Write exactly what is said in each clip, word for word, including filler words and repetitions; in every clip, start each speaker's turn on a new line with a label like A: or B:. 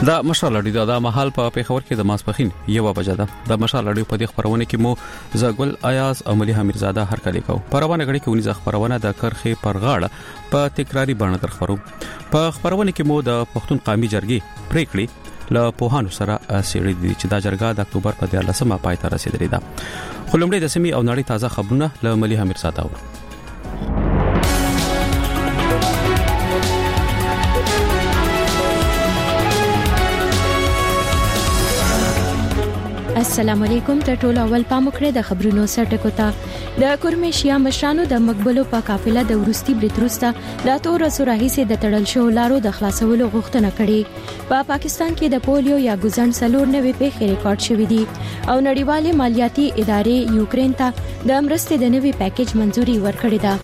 A: دا مشال اړیدا د محل په پیښور کې د ماسپخین یو بجه ده د مشال اړیو په دې خبرونه کې مو زګل ایاز او ملي حمیرزاده هر کلی کو پروانه غړي کې ونی خبرونه د کرخه پرغاړه په تکراری باندې در خبرو په خبرونه کې مو د پښتون قومي جرګې پریکړې له پوهانو سره سیړې دي چې دا جرګه د اکتوبر په دیارلسمه پای ته رسیدلې ده خلمړې د سیمې او نړۍ تازه خبرونه له ملي حمیرزاده و
B: السلام علیکم ته ټول اول پاموکړه د خبرونو سرټکو ته د کورمشیا مشرانو د مقبلو په قافله د ورستي بریتروستا د تور سورهي سي د تړل شو لارو د خلاصولو غوښتنه کړې په پا پاکستان کې د پولیو یا ګزن سلور نوې پیښې ریکارډ شوې دي او نړیوالې مالیاتي ادارې یوکرين ته د امرستې د نوې پیکیج منزوري ورکړې ده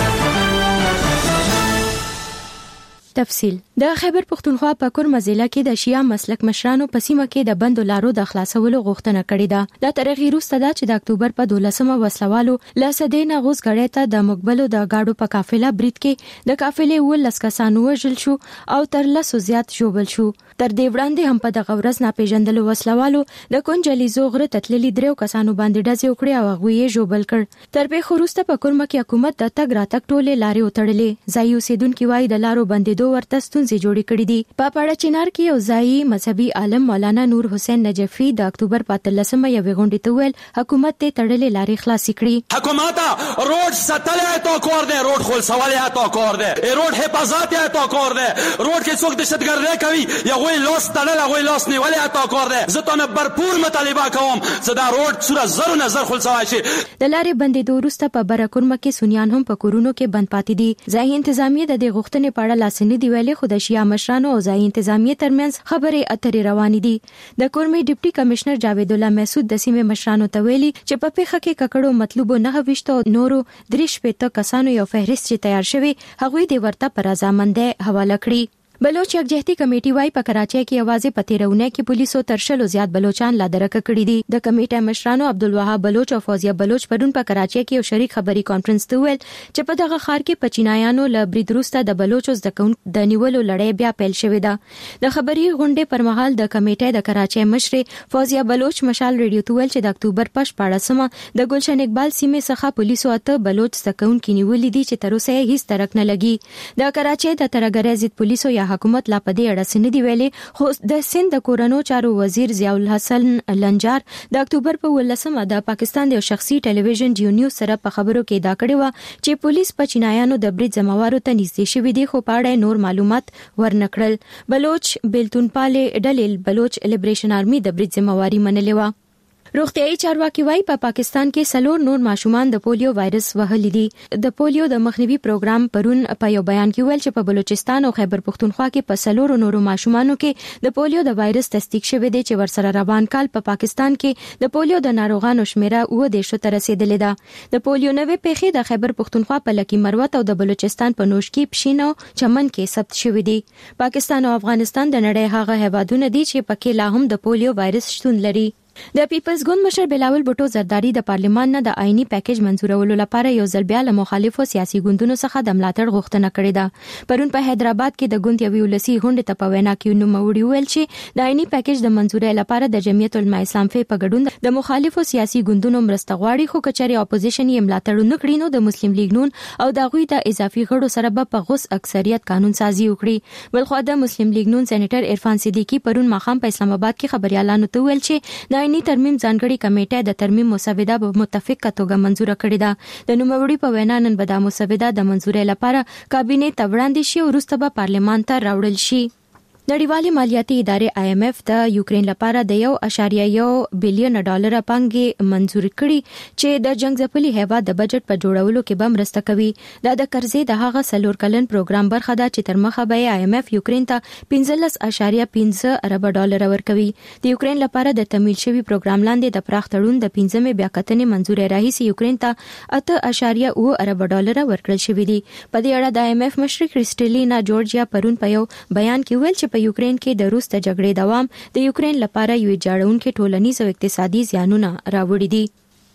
B: تفصیل د خیبر پختونخوا په کورم ضلع کې د شیا مسلک مشرانو په سیمه کې د بندو لارو د خلاصولو غوښتنه کړې ده د تاریخي روسته ده چې د اکتوبر په دولسمه وسلوالو لاسدین غوس غړې ته د مقبلو د گاډو په قافله برید کې د قافلې ولس کسانو وژل شو او تر لسو زیات ژوبل شو تر دې وړاندې هم په دغه ورځ ناپېژندلو وسلوالو د کونجلي زوغره تتللي درو کسانو باندې ډزې وکړې او هغه یې ژوبل کړ تر په خروسته په کورم کې حکومت د تګ راتګ ټولې لارې وتړلې ځای اوسیدونکو وايي د لارو بندې دوه ورته ستونزې جوړې کړې دي په پاړه چنار کې یو ځای مذهبي عالم مولانا نور حسین نجفی د اکتوبر په اتلسمه یوې غونډې ته ویل حکومت ته تړلې لارې خلاصې کړې
C: حکومت روډ ستلې تو کور دے روډ خول سوالې تو کور دے روډ حفاظت تو کور دے روډ کې څوک دهشتګردي کوي یا وای لاس تړل وای لاس نیولې تو کور دے زه ته برپور مطالبه کوم زدا روډ سره زرو نظر خول سوال شي
B: د لارې بندې دورسته په برکورمه کې سنیان هم په کورونو کې بند پاتې دي ځای انتظامیه د دې غوښتنې په اړه لاسنی دی ویلي خو د شیا مشرانو او ځای انتظامیه ترمنځ خبرې اترې روانې دي د کورمي ډیپټي کمشنر جاوید الله محسود د سیمې مشرانو ته ویلي چې په پیښه کې ککړو مطلوب نه وشته نورو درې شپږ کسانو یو فهرست چې تیار شوی هغوی د ورته پر رضامندۍ حواله کړی بلوچ یکجهتي کمیټي وايي په کراچۍ کې یوازې پتیرونه کې پولیسو ترشلو زیات بلوچان لا درکه کړی دي د کمیټې مشرانو عبدالوهاب بلوچ او فوزیه بلوچ پرون په کراچۍ کې یو شریک خبري کانفرنس ته ویل چې په دغه ښار کې پچینایانو له بریدروسته د بلوچو زدکون د نیولو لړۍ بیا پیل شوې ده د خبري غونډې پر مهال د کمیټې د کراچۍ مشر فوزیه بلوچ مشال ریډیو ته ویل چې د اکتوبر پښ پاړسمه د ګلشن اقبال سیمې څخه پولیسو اته بلوچ زدکون کې نیولې دي چې تر اوسه هیڅ ترک نه لګي د کراچۍ د ترګری ضد پولیسو یا حکومت لا پدې اړه سندې ویلي خو د سند د کورونو چارو وزیر ضیاء الحسن لنجار د اکتوبر په ولسمه د پاکستان د شخصي ټلویزیون جیو نیوز سره په خبرو کې دا کړی و چې پولیس په چینایانو د برید ځموارو ته نږدې شوی دي خو په اړه نور معلومات ورنکړل بلوچ بلتون پاله ډلل بلوچ لیبریشن آرمي د برید ځمواري منلې و روغتيایي چارواکي وايي په پاکستان کې سلور نور ماشومان د پولیو وایرس وهلي دي د پولیو د مخنیوي پروګرام پرون په یو بیان کې ویل چې په بلوچستان او خیبر پختونخوا کې په سلور نورو ماشومانو کې د پولیو د وایرس تصدیق شوی دی چې ورسره روان کال په پا پاکستان کې د پولیو د ناروغانو شمیره و د شو تر رسیدلې ده د پولیو نوې پیښې د خیبر پختونخوا په لکی مروت او د بلوچستان په نوشکی پښینو چمن کې ثبت شوی دی پاکستان او افغانستان د نړۍ هغه هیوادونه دي چې پکې لا هم د پولیو وایرس شتون لري د پیپلز ګوند مشر بلاول بوټو زرداری د پارلیمان نه د آئینی پیکیج منزورولو لپاره یو ځل بیا له مخالفو سیاسي ګوندونو څخه د ملاتړ غوښتنه کړې ده پرون په حیدرآباد کې د ګوند یوې ولسی غونډې ته په وینا کې نوموړي ویل چې د آئینی پیکیج د منزورۍ لپاره د جمعیت العلماء اسلام په ګډون د مخالفو سیاسي ګوندونو مرسته غواړي خو کچري اپوزیشن یې ملاتړ نه کړي نو د مسلم لیگ نون او د غوی د اضافي غړو سره په غوس اکثریت قانون سازي وکړي بلخو د مسلم لیگ نون سېنیټر عرفان صدیقی پرون ماخام په اسلام آباد کې خبريالانو ته ویل چې د آئینی ترمیم ځانګړي کمیټه د ترمیم مسوده په متفقه توګه منزور کړې ده د نوموړي په وینا نن به د مسوده د منزورۍ لپاره کابینه ته وړاندې شي او وروسته به پارلمان ته راوړل شي نړیوالې مالیاتي ادارې آی ایم ایف د یوکرين لپاره د یو اشاریه یو بلین ډالر پانګې منزور کړي چې د جنگ ځپلي هیواد د بجټ په جوړولو کې به مرسته کوي دا د قرضې د هغه سلور کلن پروګرام برخه ده چې تر مخه به آی ایم ایف یوکرين ته پنځلس اشاریه پنځه ارب ډالر ورکوي د یوکرين لپاره د تمویل شوی پروګرام لاندې د پراخ تړون د پنځمې بیا کتنې منزورې راهیسي یوکرين ته اته اشاریه او ارب ډالر ورکړل شوی دي په دې اړه د آی ایم ایف مشر کریسټلینا جورجیا پرون په یو بیان کې ویل چې په یوکرين کې د روس د جګړې دوام د یوکرين لپاره یو جاړونکو ټولنیز او اقتصادي زیانونه راوړي دي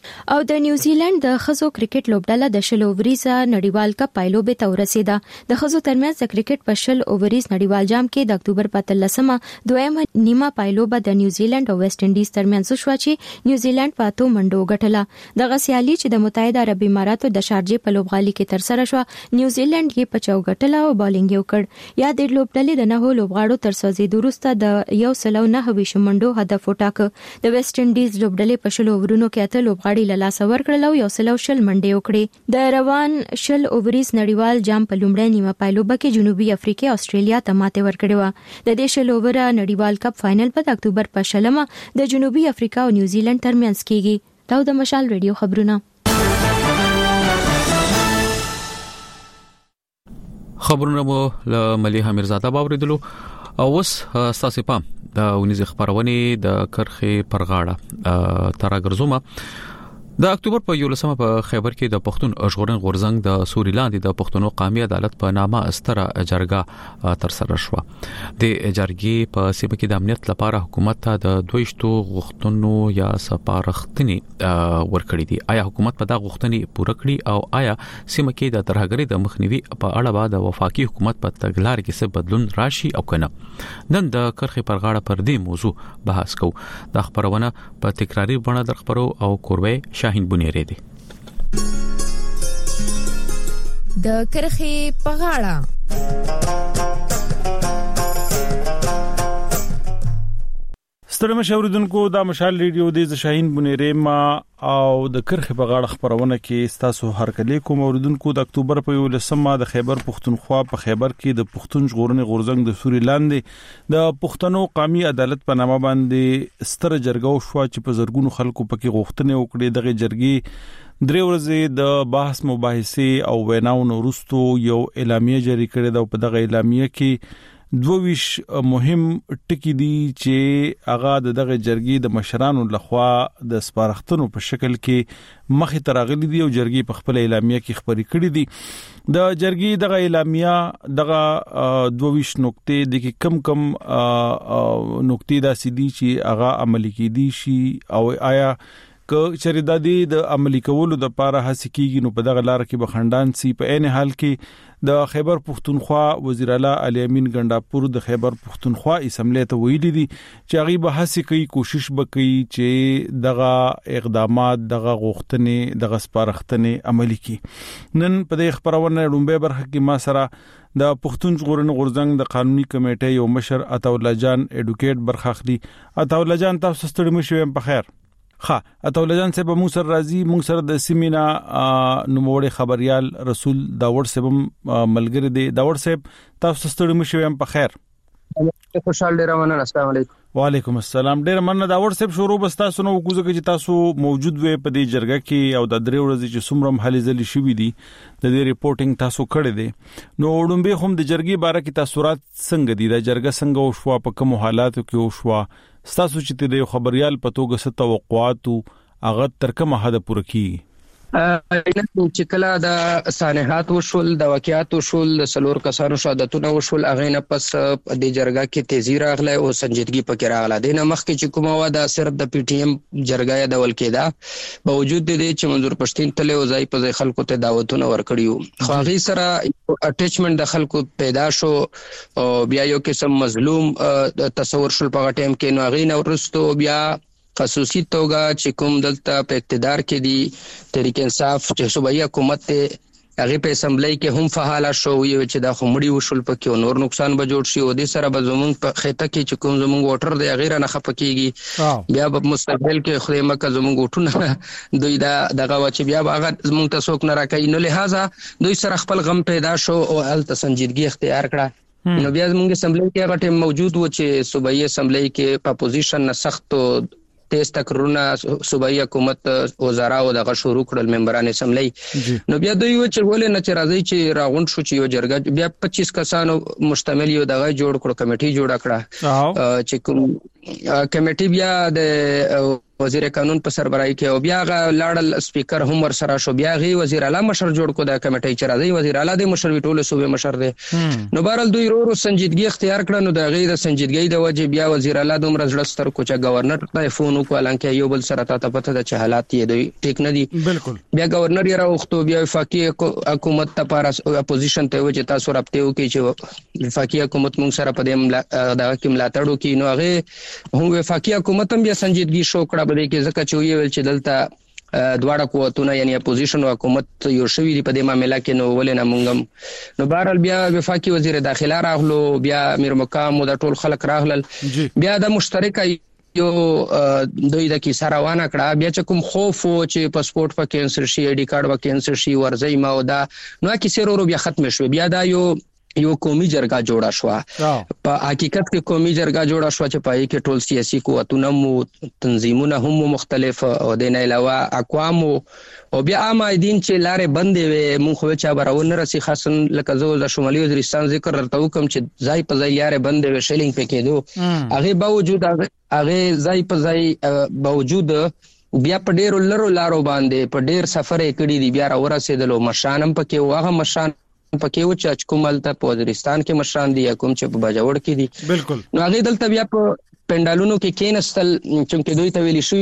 B: او د نیوزیلند د خزو کرکټ لوبډله د شل اووریزه نړیوال کپ پایلوبې ته ورسېده. د خزو ترمنځ د کرکټ په شل اووریز نړیوال جام کې د اکتوبر په اتلسمه دویمه نیمه پایلوبه د نیوزیلند او ویسټ انډیز ترمنځ شو چې نیوزیلند په اتو منډو ګټله. دغه سیالي چې د متحده عرب اماراتو د شارجې په لوبغالي کې تر سره شو، نیوزیلند یې په چو ګټله او بالینګ یې وکړ. یا د لوبډلې د نهو لوبغاړو تر سوځېدو وروسته د یو سلو نهه ویشت منډو هدف وټاکه. د ویسټ انډیز لوبډلې په شل اوورونو کې اته لوبغاړي له لاسه ورکړل او یو سلو شل منډې وکړې. د روان شل اووریز نړیوال جام په لومړۍ نیمه پایلوبه کې جنوبي افریقا استرالیا ته ماتې ورکړې و. د دې شل اووره نړیوال کپ فائنل په اکتوبر په شلمه د جنوبي افریقا او نیوزیلند ترمنځ کیږي. دا د مشال ریډیو خبرونه.
A: خبرونه مو له مليحه میرزاده باوریدلو. او اوس تاسو پام د ونیز خبرونه د کرخه پرغاړه ترګرزومه. د اکتوبر په یولسمه په خیبر کې د پښتون ژغورن غورزنګ د سوري لاندې د پښتونو قومي عدالت په نامه استره جرګه تر سره شو. د جرګې په سیمه کې د امنیت لپاره حکومت ته د دویشتو غوښتنو یا سپارښتنې ورکړې دي. آیا حکومت په دا غوښتنې پوره کړي او آیا سیمه کې د ترهګرۍ د مخنیوي په اړه به د وفاقي حکومت په تګلارې کې څه بدلون راشي او کنه؟ نن د کرخې پرغاړه پر دې موضوع بحث کوو. د خبرونه په تکراری بڼه درخبرو او کوربه شاهین بنيري دي.
D: د کرخي پغاړه
E: ستړي مشوردونکو د مشال ریډیو د شاهین بنيري ما او د کرخي پغاړه خبرونه کې تاسو هر کله کوم اوردونکو د اکتوبر په یولسمه د خیبر پښتونخوا په خیبر کې د پښتون ژغورنې غورزنګ د سوري لاندې د پښتنو قومي عدالت په نامه باندې ستر جرګه شو چې په زرګونو خلکو پکې غوښتنې وکړي. دغه جرګې درې ورځې د بحث مباحثه او ویناو وروسته یو اعلامیه جاری کړې ده. په دغه اعلامیه کې دویش مهم ټکی دي چې هغه دغه جرګې د مشرانو لخوا د سپارښتنو په شکل کې مخې ته راغلي دي او جرګې په خپل اعلامیه کې خبري کړې دي. د جرګې دغه اعلامیه دغه دویش نقطې د کم کم نقطې داسې دي چې هغه عملي کېدي شي او آیا که چریدادي د عملي کولو د لپاره هڅه کیږي نو په دغه لار کې بخندان سي. په عین حال کې د خیبر پښتونخوا وزیر اعلی علي امین ګنداپور د خیبر پښتونخوا اسمبلی ته ویلي دي چې هغه به هڅه کوي، کوشش وکړي چې دغه اقدامات دغه غوښتنې دغه سپارښتنې عملي کړي. نن په دې خبرونه لومبه برخه کې ما سره د پښتون ژغورنې غورزنګ د قانوني کمیټې یو مشر عطاالله جان اډوکیټ برخه اخلي. عطاالله جان تاسو ستړي مشوي په خیر. ها عطاالله جان صاحب موږ سره راځي، موږ سره د سیمینا نوموړي خبريال رسول داوړ صاحب ملګری دی. داوړ صاحب تاسو ستړي مشوي په خیر.
F: خوشاله ډیر مننه. السلام علیکم.
E: وعلیکم السلام. ډیر مننه داوړ صاحب. شروع بس تاسو نو کوزه چې تاسو موجود وې په دې جرګه کې او د درې ورځې چې څومره حالې ځلې شوې دي د دې ریپورتینګ تاسو کړی دی. نو وډمبه هم د جرګې باره کې تاسورات څنګه دي؟ د جرګه څنګه وشو، په کوم حالاتو کې وشو؟ تاسو چې د خبريال په توګه ست توقعات هغه تر کومه حد پوره کیږي؟
F: چې کله د سانحات وشول، د واقعیات وشول، د سلور کسانو شهادتونه وشول، هغه نه پس د جرګه کې تیزی راغله او سنجیدګي پکې راغله. د نه مخکې چې کومه و د صرف د پی ټی ایم جرګه د ولکېدا باوجود د دې چې منظور پښتين تله او ځای په خلکو ته دعوتونه ورکړیو، خو هغه سره اټیچمنت د خلکو پیدا شو او بیا یو قسم مظلوم تصور شول په ټیم کې. نو هغه نه ورستو بیا خصوصي توګه چې کوم دلته په اقتدار کې دي تحریک انصاف چې صوبایي حکومت ته هغه په اسمبلی کې هم فعال شو، یو چې دا خمړی وشول پکې نور نقصان به جوړ شي او د سره به زمونږ په خېته کې چې کوم زمونږ ووټر دی غیر نه خپکیږي. بیا په مستقبل کې خدای مکه زمونږ وټونه دوی دا دغه چې بیا هغه زمونږ ته څوک نه راکې. نو لہذا دوی سره خپل غم پیدا شو او ال تسنجیدګي اختیار کړه. نو بیا زمونږ اسمبلی کې هغه ټیم موجود و چې صوبایي اسمبلی کې په اپوزیشن نه سخت تیز تکرونه صوبایي حکومت وزرا او دغه شروع کړل ممبران اسمبلی. نو بیا دوی و چې ولې نه چې راځي چې راغون شو چې یو جرګه بیا پچیس کسانو مشتمل یو دغه جوړ کړو، کمیټي جوړ کړه چې کوم کمیټي بیا د وزیر قانون په سربراهي کې او بیا غ لاړل سپیکر هم ور سره شو بیا غي وزیر اعلی مشر جوړ کو د کمیټې چې راځي وزیر اعلی د مشر ویټول صوبې مشر دی نو بهرال دوی ورو سنجیدګي اختیار کړ نو د غي د سنجیدګي د وجه بیا وزیر اعلی دوم رزړ ستر کو چې گورنر ته فون وکړ لکه یو بل سره ته پته د حالات یې دوی ټیک نه دي
E: بالکل
F: بیا گورنر یې راوختو بیا وفاقي حکومت ته پار اپوزیشن ته وجه تاسو رابطه وکړي چې وفاقي حکومت موږ سره په دې دا کې ملاتړ وکړي نو هغه هم وفاقي حکومت هم بیا سنجیدګي شو کړه بده کې ځکه چې ویل چې دلته دواړه قوتونه یعنی اپوزیشن او حکومت یو شوی دی په دې معاملې کې نو ولې نه مونږم نو بهرال بیا وفاقي وزیر داخله راغلو بیا میر مقام او د ټول خلک راغلل بیا د مشترکه یو دوی د کی سره وانه کړه بیا چې کوم خوف چې پاسپورت په کینسل شي آی ډی کارت په کینسل شي ورځي ما او دا نو کی سره ورو بیا ختم شو بیا دا یو یو قومي جرګه جوړه شو په حقیقت کې قومي جرګه جوړه شو چې پای کې ټول سیاسي قوتونه مو تنظیمونه هم مختلف او د نه علاوه اقوام او بیا عام دین چې لارې بندې وي مونږ خو چا براون راسي خاصن لکه زو د شمالي وزیرستان ذکر ورته کوم چې ځای په ځای لارې بندې وي شیلینګ پکې دو هغه باوجود هغه ځای په ځای باوجود بیا په ډیرو لرو لارو باندې په ډیر سفر کړي دي بیا را ورسېدلو مشانم پکې واغه مشان پکې و چې کومل ته په وزیرستان کې مشران دي یا کوم چې په باجوړ کې دي
E: بالکل
F: نو هغه دلته بیا په پندالونو کې کېنستل چې دوی ته ویل شو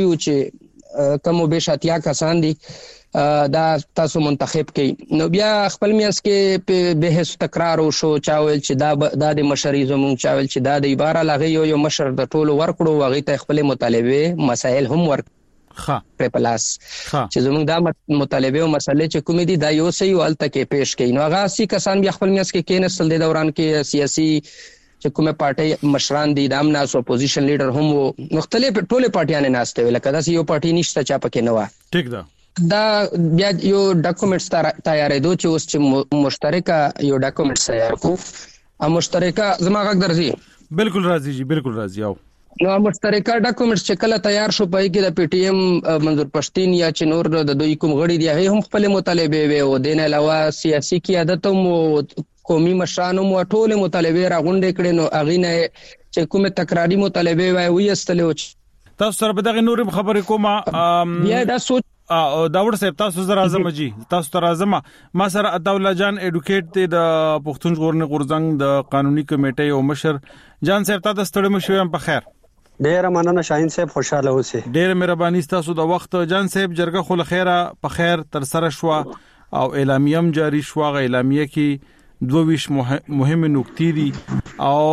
F: چې کوم به شاتیا کسان دي دا تاسو منتخب کړي نو بیا خپل میاس کې په بحث تکرار وشو چاول چې دا د مشرۍ زموږ چاول چې دا د عبارت لغه یو یو مشر د ټولو ورکړو واغې ته خپل مطالبه مسائل هم ورک
E: ها
F: په پلاس چې زموږ دا مطالبه او مسلې چې کومې دي دا یو سي ول تکې پیش کړي نو هغه سي کسان بیا خپل میاس کې کېنسل د دوران کې سیاسي چې کومه پارټي مشران دي د امنا او اپوزیشن لیډر هم مختلف ټوله پارټیانه ناشته ویل کدا سي یو پارټي نشته چا پکې نه و
E: ټیک ده
F: دا بیا یو ډاکومېنټس تیارې دوه چې اوس چې مشترکه یو ډاکومېنټس تیار کو ا مشترکه زماغه درځي
E: بالکل راځي جی بالکل راځي او
F: نو مشترکه ډاکومېنټس چې کله تیار شو پای کې د پی ټی ایم منظور پښتين یا چې نور د دوی کوم غړي دی هغه هم خپل مطالبه وي او د نه علاوه سیاسي قیادت او قومي مشرانو مو ټول مطالبه راغونډې کړي نو اغه نه چې کومه تکراری مطالبه وي ویستلې
E: تاسو سره به دغه نور خبرې کومه
F: بیا دا سوچ
E: او داور صاحب تاسو زرا اعظم جی تاسو تر اعظم ما سره عطاءالله جان اډوکیټ د پښتون ژغورنې غورځنګ د قانوني کمیټې او مشر جان صاحب تاسو ستړي مو شوم په خیر
G: ډیر مننه شاهین صاحب خوشاله اوسئ
E: ډیر مهرباني تاسو د وخت جان صاحب جرګه خو لخيره په خیر تر سره شو او اعلامیه جاری شو غ اعلامیه کې دوه مهمه نکتې دي او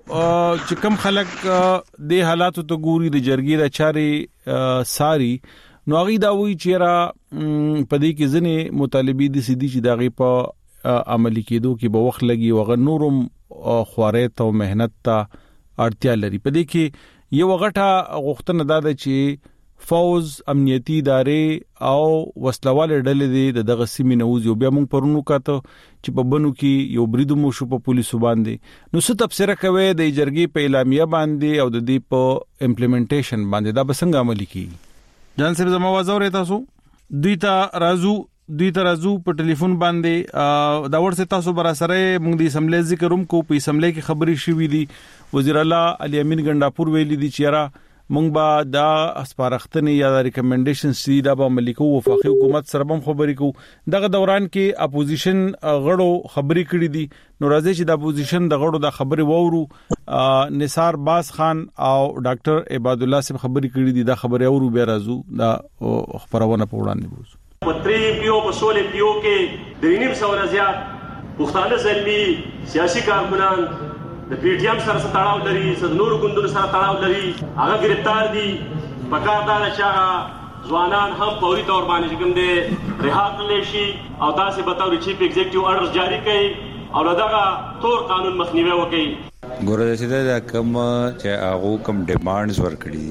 E: چې کوم خلک د حالاتو ته ګوري د جرګې د چاري ساري نو هغه دا وی چې را پدې کې ځنې مطالبي دي سدي چې دغه په عملي کېدو کې به وخت لګي او غ نورم خوارې ته مهنت ته اړتیا لري پدې کې یو غټه غوښتنه ده چې فوز امنیتي ادارې او وسلواله ډلې د دغه سیمې نوز یو بیا موږ پرونو کاته چې په بنو کې یو بریدو مو شو په پولیسو باندې نو څه تفسیر کوي د جرګې په اعلامیه باندې او د دې په امپلیمنټیشن باندې دا بسنګ عملي کی جان صاحب زموږ आवाज اورئ تاسو دوی ته رازو دوی ته رازو په ټلیفون باندې دا ورسه تاسو برا سره موږ د اسمبلی ذکر هم کو په اسمبلی کې خبري شوې دي وزیر اعلی علي امین ګنداپور ویلي دي چې را مونږ به دا اسپارښتنې یا د ریکمنډیشن سي دا به عملي کوو وفاقي حکومت سره هم خبرې کوو دغه دوران کې اپوزیشن غړو خبرې کړې دي نو راځي چې د اپوزیشن د غړو د خبرې وورو نثار باز خان او ډاکټر عباد الله صاحب خبرې کړې دي دا خبرې اورو بیا راځو دا خبرونه په وړاندې بوزو
H: پتری پیو په سولې پیو کې د نیم سو زیات پښتانه زلمی سیاسي کارکنان د پی ټی ایم سره تړاو لري د نورو ګوندونو سره تړاو لري هغه گرفتار دي پکار دا چې ځوانان هم فوري تور باندې کوم دي رها کړل شي او تاسو به تاسو چیف ایگزیکټیو آرډرز جاری کړي او دغه تور قانون مخنیوي وکړي
I: ګوره چې دا کوم چې هغه کوم ډیمانډز ورکړي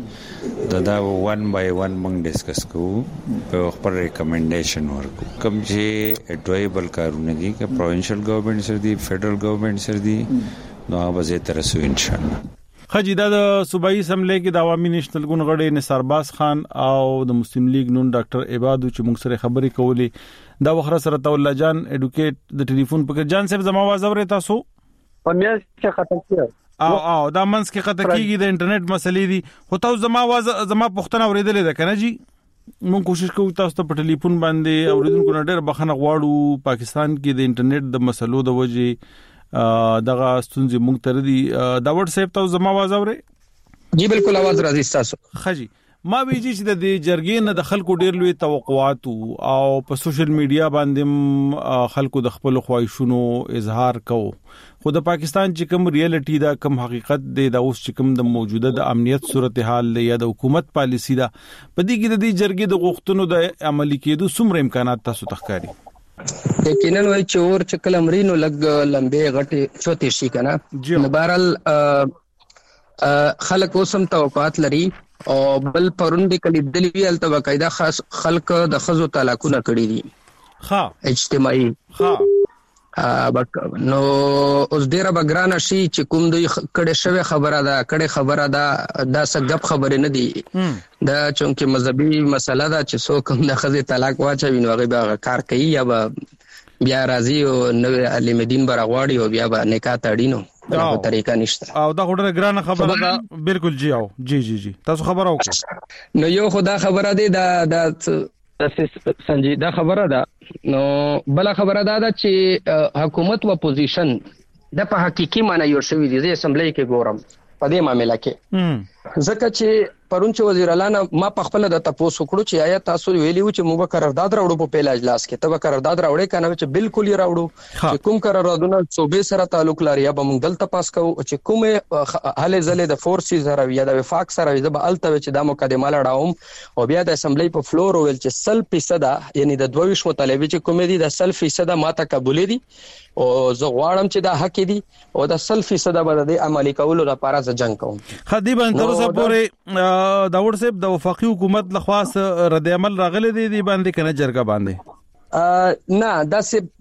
I: دي دا دا ون بای ون موږ ډیسکس کوو په خپل ریکمنډیشن ورکو کوم چې اډوایبل کارونه دي چې پروینشل ګورنمنت سره دي فدرل ګورنمنت سره دي نو هغه به تر سو ان شاء الله
E: خجی دا د صوبایي اسمبلی کې د عوامي نېشنل ګوند غړي نثار باز خان او د مسلم لیگ نون ډاکټر عبادو چې موږ سره خبرې کولې دا وخره سره عطاءالله جان اډوکیټ د ټلیفون په جان صاحب زما आवाज اورئ تاسو
G: په میاش څخه ختم کیږي
E: او او دا منس کې قطع کیږي د انټرنیټ مسلې دي. خو تاسو زما واز زما پښتنه اوریدلې ده کنه جی؟ مونږ کوشش کوو تاسو ته په ټلیفون باندې اوریدونکو نه ډېر بخښنه غواړو. پاکستان کې د انټرنیټ د مسلو د وجې دغه ستونزې مونږ تر دي. دا واتس اپ تاسو زما आवाज اوري؟
F: جی بالکل आवाज راځي تاسو.
E: خجی ما ویجی چې د جرګې نه د خلکو ډېر لوی توقعات او په سوشل میډیا باندې خلکو د خپل خواهشونو اظهار کوي. خو د پاکستان چې کوم ریالټي دا کوم حقیقت دی دا اوس چې کوم د موجوده د امنیت صورتحال یا د حکومت پالیسی دا په دې کې د دې جرګې د غوښتنو د عملي کېدو څومره امکانات تاسو تخکاری؟
F: یقینا وای چې اور چې کله امرینو لګ لمبه غټه چوتي شي کنه. بهرال خلک اوسم توقعات لري او بل پرون د کلی دلی الته باقاعده خاص خلک د خزو طلاقونه کړی دي.
E: ها
F: اجتماعي ها نو اوس ډیره بګرانه شي چې کوم دوی کړه شوی خبره ده کړه خبره ده دا سګب خبره نه دي. دا چونکه مذهبي مسله ده چې څوک هم د خزې طلاق واچوي نو هغه به کار کوي یا به بیا راځي او نو علم دین برغواړي او بیا به نکاح تړینو دا طریقه نشته.
E: او دا ډیره ګرانه خبره ده. بالکل جی او جی جی جی تاسو خبره وکړه.
F: نو یو خدا خبره ده دا د سنجیده خبره ده. نو بل خبره ده چې حکومت و اپوزیشن د په حقيقي معنی یو شوی دي. زه اسمبلی کې ګورم په دې معاملې کې ځکه چې پرون چې وزیر اعلی ما په خپل د تاسو کړو چې آیا تاسو ویلی و چې موږ قرارداد راوړو په پیل اجلاس کې ته قرارداد راوړې کنه چې بالکل یې راوړو چې کوم قراردادونه صوبې سره تعلق لري یا به موږ دلته پاس کوو چې کومه هلې زلې د فورسز سره یا د وفاق سره د الته چې د مقدمه لړاوم او بیا د اسمبلی په فلور ویل چې سل فیصد یعنی د دوه ویشت مطالبه چې کومې دي د سل فیصد ماته قبول دي او زه غواړم چې دا حق دي او د سل فیصد به د عملی کولو لپاره ز جنگ کوم.
E: خدي باندې تر اوسه پورې دا ورسې د وفاقي حکومت لخواس رد عمل راغلي دي دی باندې کنه جرګه باندې
F: نه دا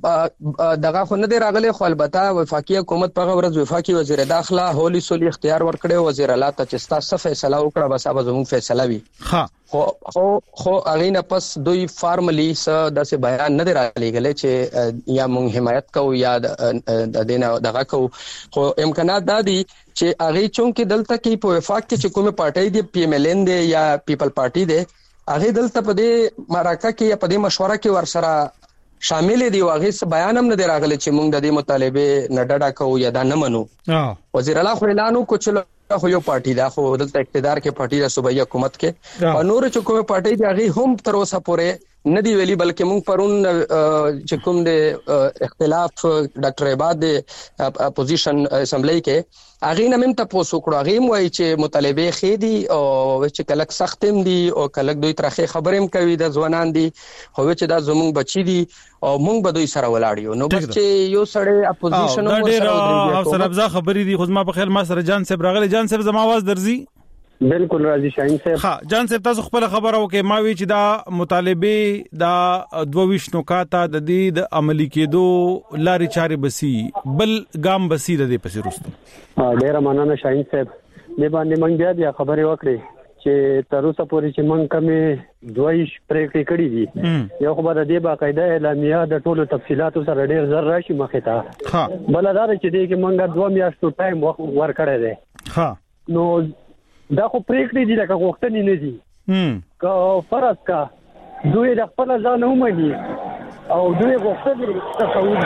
F: سه دغه خو نه دی راغلي. خو البته وفاقي حکومت په ورځ وفاقي وزیر داخله هولي سولي اختیار ورکړي وزیر اعلی ته چې تاسو فیصله وکړه بس اوبه زموږ فیصله وي.
E: ها
F: خو خو خو اغه نه پس دوی فارملی س د څه بیان نه راغلي غلې چې یا مونږ حمایت کوو یا د دینه دغه کوو. خو امکانات دا دي چې اغه چونکه دلته کې په وفاق کې چې کومه پارټي دی پی ایم ال ان دی یا پیپل پارټي دی هغه دلته په دې مراکه کې یا په دې مشوره کې ورسره شامل دي. هغه څه بیان هم نه دی راغلی چې موږ د دې مطالبه نه ډډه کوو یا دا نه منو. وزیر اعلی خو اعلان وکړ خو یو پارټي دا خو دلته اقتدار کې پارټي د صوبایي حکومت کې او نور چې کومه پارټي دی هغه هم تر اوسه پورې نه دی ویلي بلکې موږ پرون چې کوم د اختلاف ډاکټر عباد د اپوزیشن اسمبلی کې هغه نه مم تاسو کړو هغه موي چې مطالبه خېدي او چې کلک سختم دي او کلک دوی ترخه خبرېم کوي د ځوانان دي خو چې دا زموږ بچي دي او موږ به دوی سره ولاړیو. نو بس چې یو سړی اپوزیشن
E: او سره حوصله افزا خبرې دي. خو ما په خیال ما سره جان صاحب راغلی. جان صاحب زما आवाज درځي؟
G: بالکل راځي شاهین صاحب.
E: ها جان صاحب تاسو خپل خبره وکي ما وی چې دا مطالبه دا دوه ویشت نکاته د دې د عملی کېدو لارې چارې بسی بل ګام بسی د دې پسې رسټو.
G: ډیر مننه شاهین صاحب. دې باندې مونږ بیا بیا خبرې وکړې چې تر اوسه پورې چې مونږ کمې دویش پریکړې کړې دي یو خو به د دې باقاعده اعلامیه د ټولو تفصيلاتو سره ډیر زر راشي مخې ته.
E: ها
G: بل دا چې دې کې مونږ دوه میاشتو ټایم ورکړی دی.
E: ها
G: نو دا خو پریکړې دي لکه غوښتنې نه دي. هم که فرض کا دوی د خپل ځان ومني او دوی غوښتنې تصور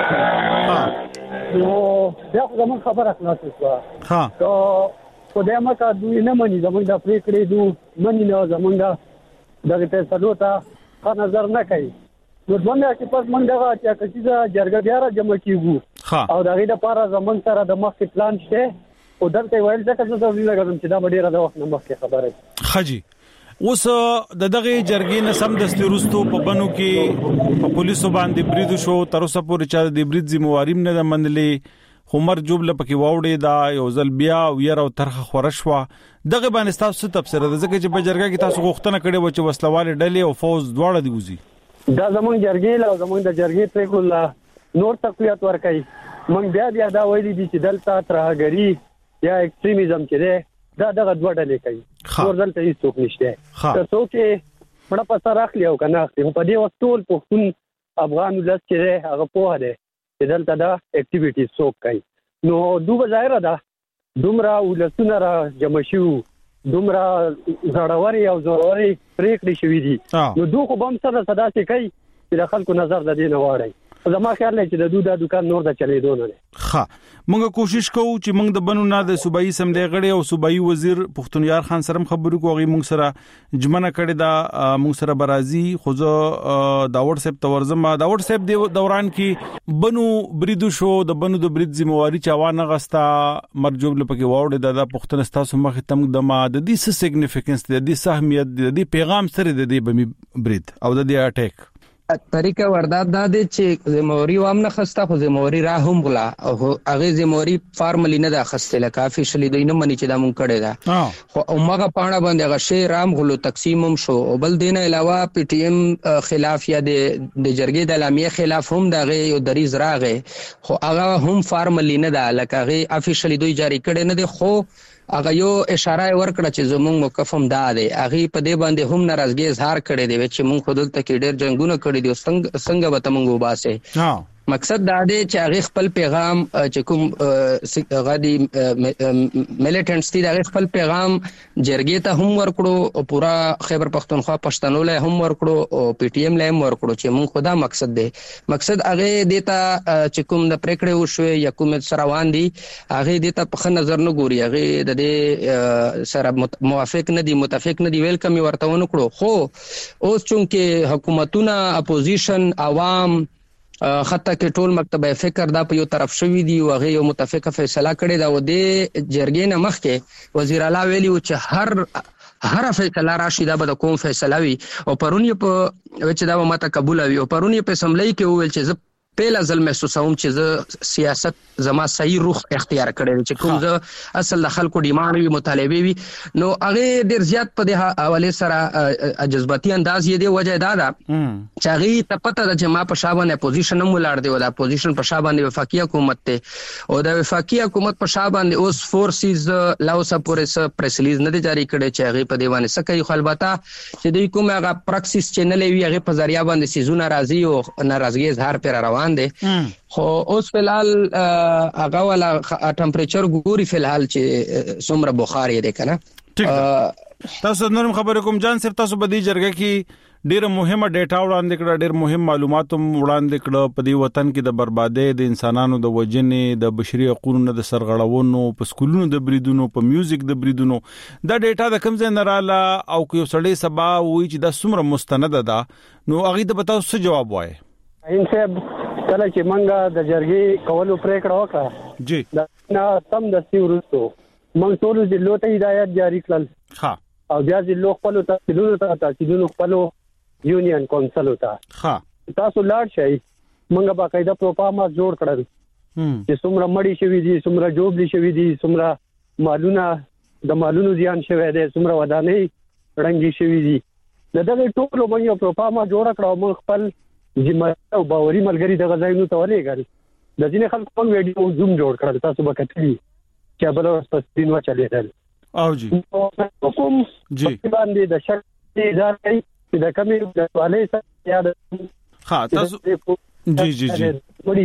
G: کوي نو دا خو زموږ خبره خلاصه شوه.
E: ها
G: که خدای مکه دوی نه مني زموږ د پریکړې دوی مني نه زموږ دغه فیصلو ته ښه نظر نه کوي نو دوه میاشتې پس موږ دغه چې کسیزه جرګه بیا را جمع کیږو او د هغې دپاره زموږ سره د مخکې پلان شته او دلته ویل ځکه زه ضروري لګم چې دا به ډېره د وخت نه مخکې خبره
E: خجي. اوس د دغه جرګې نه سم دستي وروستو په بنو کې په پولیسو باندې برید شو. تر اوسه پورې چې د برید ذمہواری نه ده منلې. عمر جوبله پکې واوړې دا یو ځل بیا ویره او ترخه خورشوا دغه باندې تاسو څه تفسیر ده ځکه چې په جرګه کې تاسو غوښتنه کړې و چې وسلواله ډلې او فوز دواړه دی وزي.
G: دا زمونږ جرګې له زمونږ د جرګې پریکړه نور تقویت ورکړي. موږ بیا بیا دا ویلي دي چې دلته ترهګری یا ایکستریمیزم چې ده دا دغه دوه ډلې کوي. نور دلته هیڅ څوک نشته. که څوک یې مړه په سر اخلي او که نه اخلي خو په دې وخت ټول پښتون افغان ولس چې دی هغه پوهه دی چې دلته دا اکټیویټیز څوک کوي. نو دوه ظاهره ده دومره ولسونه را جمع شو دومره زړوري او زوروري پریکړې شوې دي نو دوی خو بم سره صدا سي کوي چې د خلکو نظر د دې نه واړي زما خیال دی چې د دوی د دکان نور د چلیدو نه
E: ښه موږ کوشش کوو چې موږ د بنو نه د صوبایي اسمبلی غړي او صوبایي وزیر پختونیار خان سره خبرو کوو موږ سره جمعنه کړي دا موږ سره برازي خو زه دا واتس اپ تورزم دا واتس اپ دی دوران کې بنو بریدو شو د بنو د برید ذمہواری چاوانه غستا مرجوب لپاره وړه د پختون ستاسو مخ تم د ما د دې څه سیګنیفیکنس د دې اهمیت د دې پیغام سره د دې بمی برید او د دې اٹیک
F: طریقه ورداد دا دی چې زموري وام نه خسته خو زموري را هم غلا او هغه زموري فارملی نه دا خسته لکه افیشلی دوی نه مني چې دا مونږ کړی دا خو اومغه پاڼه باندې هغه شی رام غلو تقسیم هم شو او بل دینه علاوه پی ټی ایم خلاف یا د د جرګې د اعلامیه خلاف هم دا غي یو دریز راغې خو هغه هم فارملی نه دا لکه هغه افیشلی دوی جاری کړي نه دي خو هغه یو اشاره ورکړه چې زموږ موقفم دا دی هغه په دې باندې هم ناراضګي اظهار کړي دی چې موږ خود ته کې ډېر جنگونه کړي دي څنګه څنګه به تمنګ وباسه مقصد دا دی چې هغه خپل پیغام چې کوم غادي ملیټنټس دي هغه خپل پیغام جرګې ته هم ورکړو او پورا خیبر پختونخوا پښتنو له هم ورکړو او پی ټی ایم له هم ورکړو چې موږ خدا مقصد دی مقصد هغه دیتا چې کوم د پریکړې وشوي یا کوم سروان دي هغه دیتا په نظر نه ګوري هغه د دې سره موافق نه دي متفق نه دي ویلکم ورته ونکړو خو اوس چونکه حکومتونه اپوزیشن عوام خطه کې ټول مکتب فکر دا په یو طرف شوی دی او هغه یو متفقه فیصله کړې دا و دې جرګې نه مخکې وزیر اعلی ویلي چې هر هر فیصله راشي دا به کوم فیصله وي او پرونی په چې دا ماته قبول وي او پرونی په اسمبلی کې ویل چې زه پهلا ځل محسوسوم چې زه سیاست زما صحیح روخ اختیار کړی چې کوم زه اصل د خلکو ډیماند وی مطالبه وی نو هغه ډیر زیات په دې حواله سره جذباتي انداز یې دی وجه دا ده چې هغه ته پته ده چې ما په شابه پوزیشن هم ولاړ دی او دا پوزیشن په شابه د وفاقي حکومت ته او د وفاقي حکومت په شابه د اوس فورسز لاوسا پورې پریس ریلیز نه دی جاری کړی چې هغه په دیوانه سکه خلبتا چې دوی کومه هغه پراکسس چینل وی هغه په ذریعہ باندې سيزونه راځي او ناراضګي اظهار پر روان دي خو اوس فلحال هغه ولا ټمپریچر ګوري فلحال چې څومره بخار یې ده کنه
E: تاسو نورم خبرې کوم جان صرف تاسو په دې جرګه کې ډیره مهمه ډیټا وړاندې کړه ډیر مهم معلومات وړاندې کړه په دې وطن کې د بربادۍ د انسانانو د وجنې د بشري حقوقو د سرغړونو په سکولونو د بریدونو په میوزیک د بریدونو دا ډیټا د کوم ځای نه رااله او یو سړی سبا وایي چې دا څومره مستند ده نو هغه ته به تاسو څه جواب وایي
G: عین صاحب کله چې منګه د جرګې کولو پریکړه وکړه
E: جی
G: دا نه تم د سیورستو موږ ټول د لوټ هدایت جاری کړل
E: ها
G: او بیا د لوخ په لوټه تلونو ته تاسو خپل یونین کونسل وتا
E: ها
G: تاسو لاړ شئ موږ باقاعده پروګرام جوړ کړل چې څومره مړی شوی دي څومره جوړلی شوی دي څومره مالونه د مالونو زیان شوی دی څومره ودانۍ رنګي شوی دي دغه ټول موږ پروګرام جوړ کړو موږ خپل جما او باوري ملګری د غزاینو ته ولېګل د ځینې خلکو په ویډیو زوم جوړ کړل تاسو به کتلی چې بل اوس په سپین و چلیدل
E: او جی
G: کوم
E: جی
G: باندې د شک ځای چې د کمی د والي سره یاد
E: ها تاسو جی جی جی